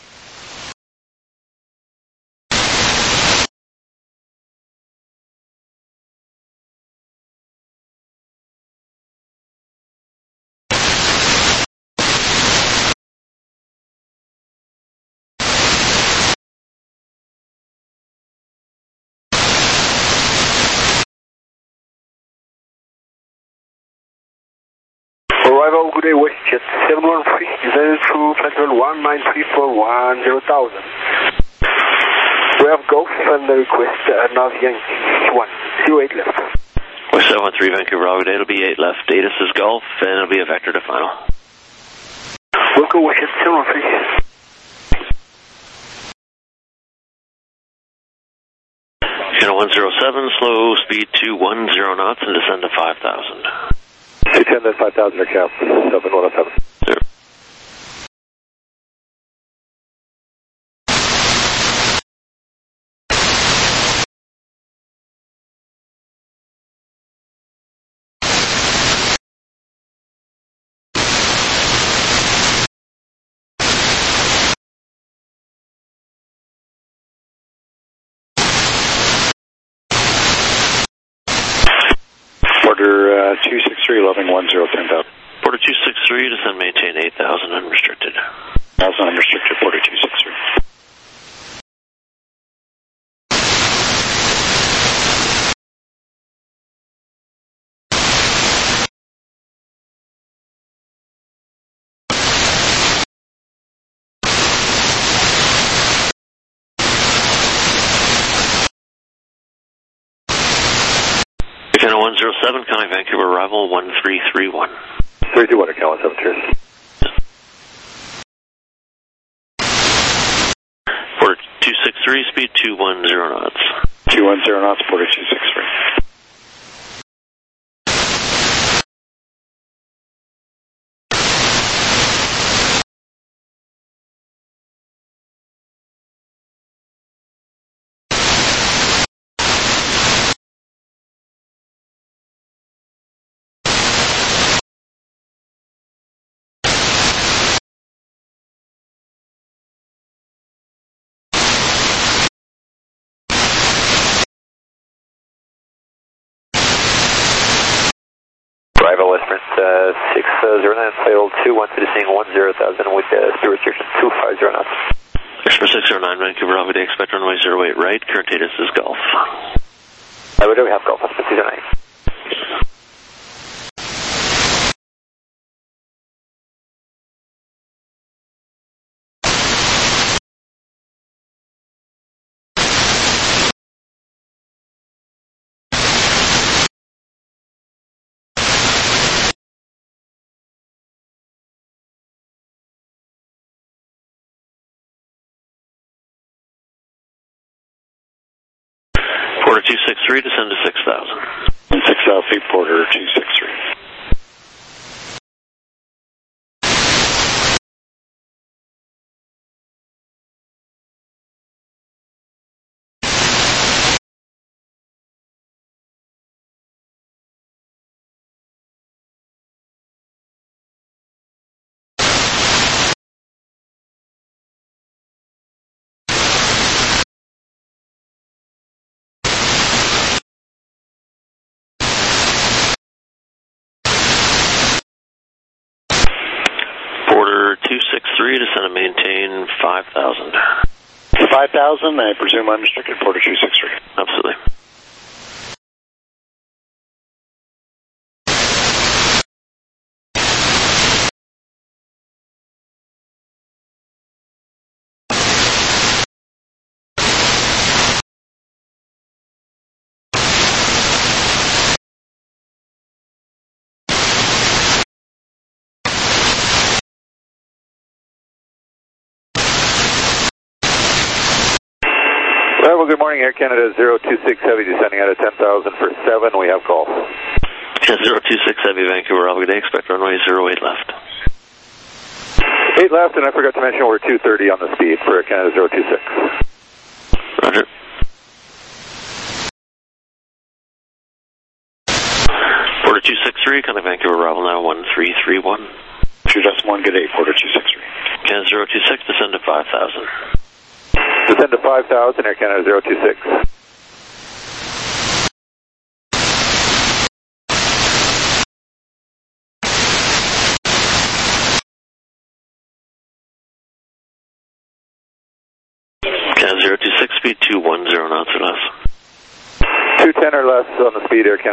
Arrival, good day, WestJet seven one three, descended through flight level one nine three four one zero thousand. We have Golf and the request uh, Nav Yankee one, zero eight left. West seven one three, Vancouver Rebel, it'll be eight left. Datus is Golf, and it'll be a vector to final. Wilco, WestJet seven one three. Canada one zero seven, slow speed two one zero knots, and descend to five thousand. six hundred five thousand, Cap, seven one seven. Sure. Porter uh, two six three, eleven one zero, ten thousand. Porter two six three, descend maintain eight thousand unrestricted. one thousand unrestricted, Porter two six three. Canada one zero seven, contact Vancouver Rebel one three three one. three two one, Canada seven, cheers. Porter two six three, speed two one zero knots. two one zero knots, Porter two six three. zero nine, failed two one, descending one zero thousand with uh, speed restriction two five zero knots. Express six zero nine, Vancouver, Alpha Day, expect runway zero eight right, current data is Golf. Uh, we do have Golf, six zero nine. Porter two six three, descend to six thousand. six thousand feet, Porter two six three. Porter two six three, descend and maintain five thousand. five thousand, I presume unrestricted, Porter two six three. Absolutely. Well, good morning, Air Canada zero two six Heavy, descending out of ten thousand for seven, we have Golf. zero two six Heavy, Vancouver, Alpha Day, expect runway zero eight left. eight left, and I forgot to mention we're two thirty on the speed for Air Canada zero two six. Roger. Porter two six three, contact Vancouver, arrival now one three three one. two one, good day, Porter two six three. Canada zero two six, descend to five thousand. Descend to five thousand, Air Canada zero two six. Canada zero two six, speed two one zero knots or less. two ten or less on the speed, Air Canada.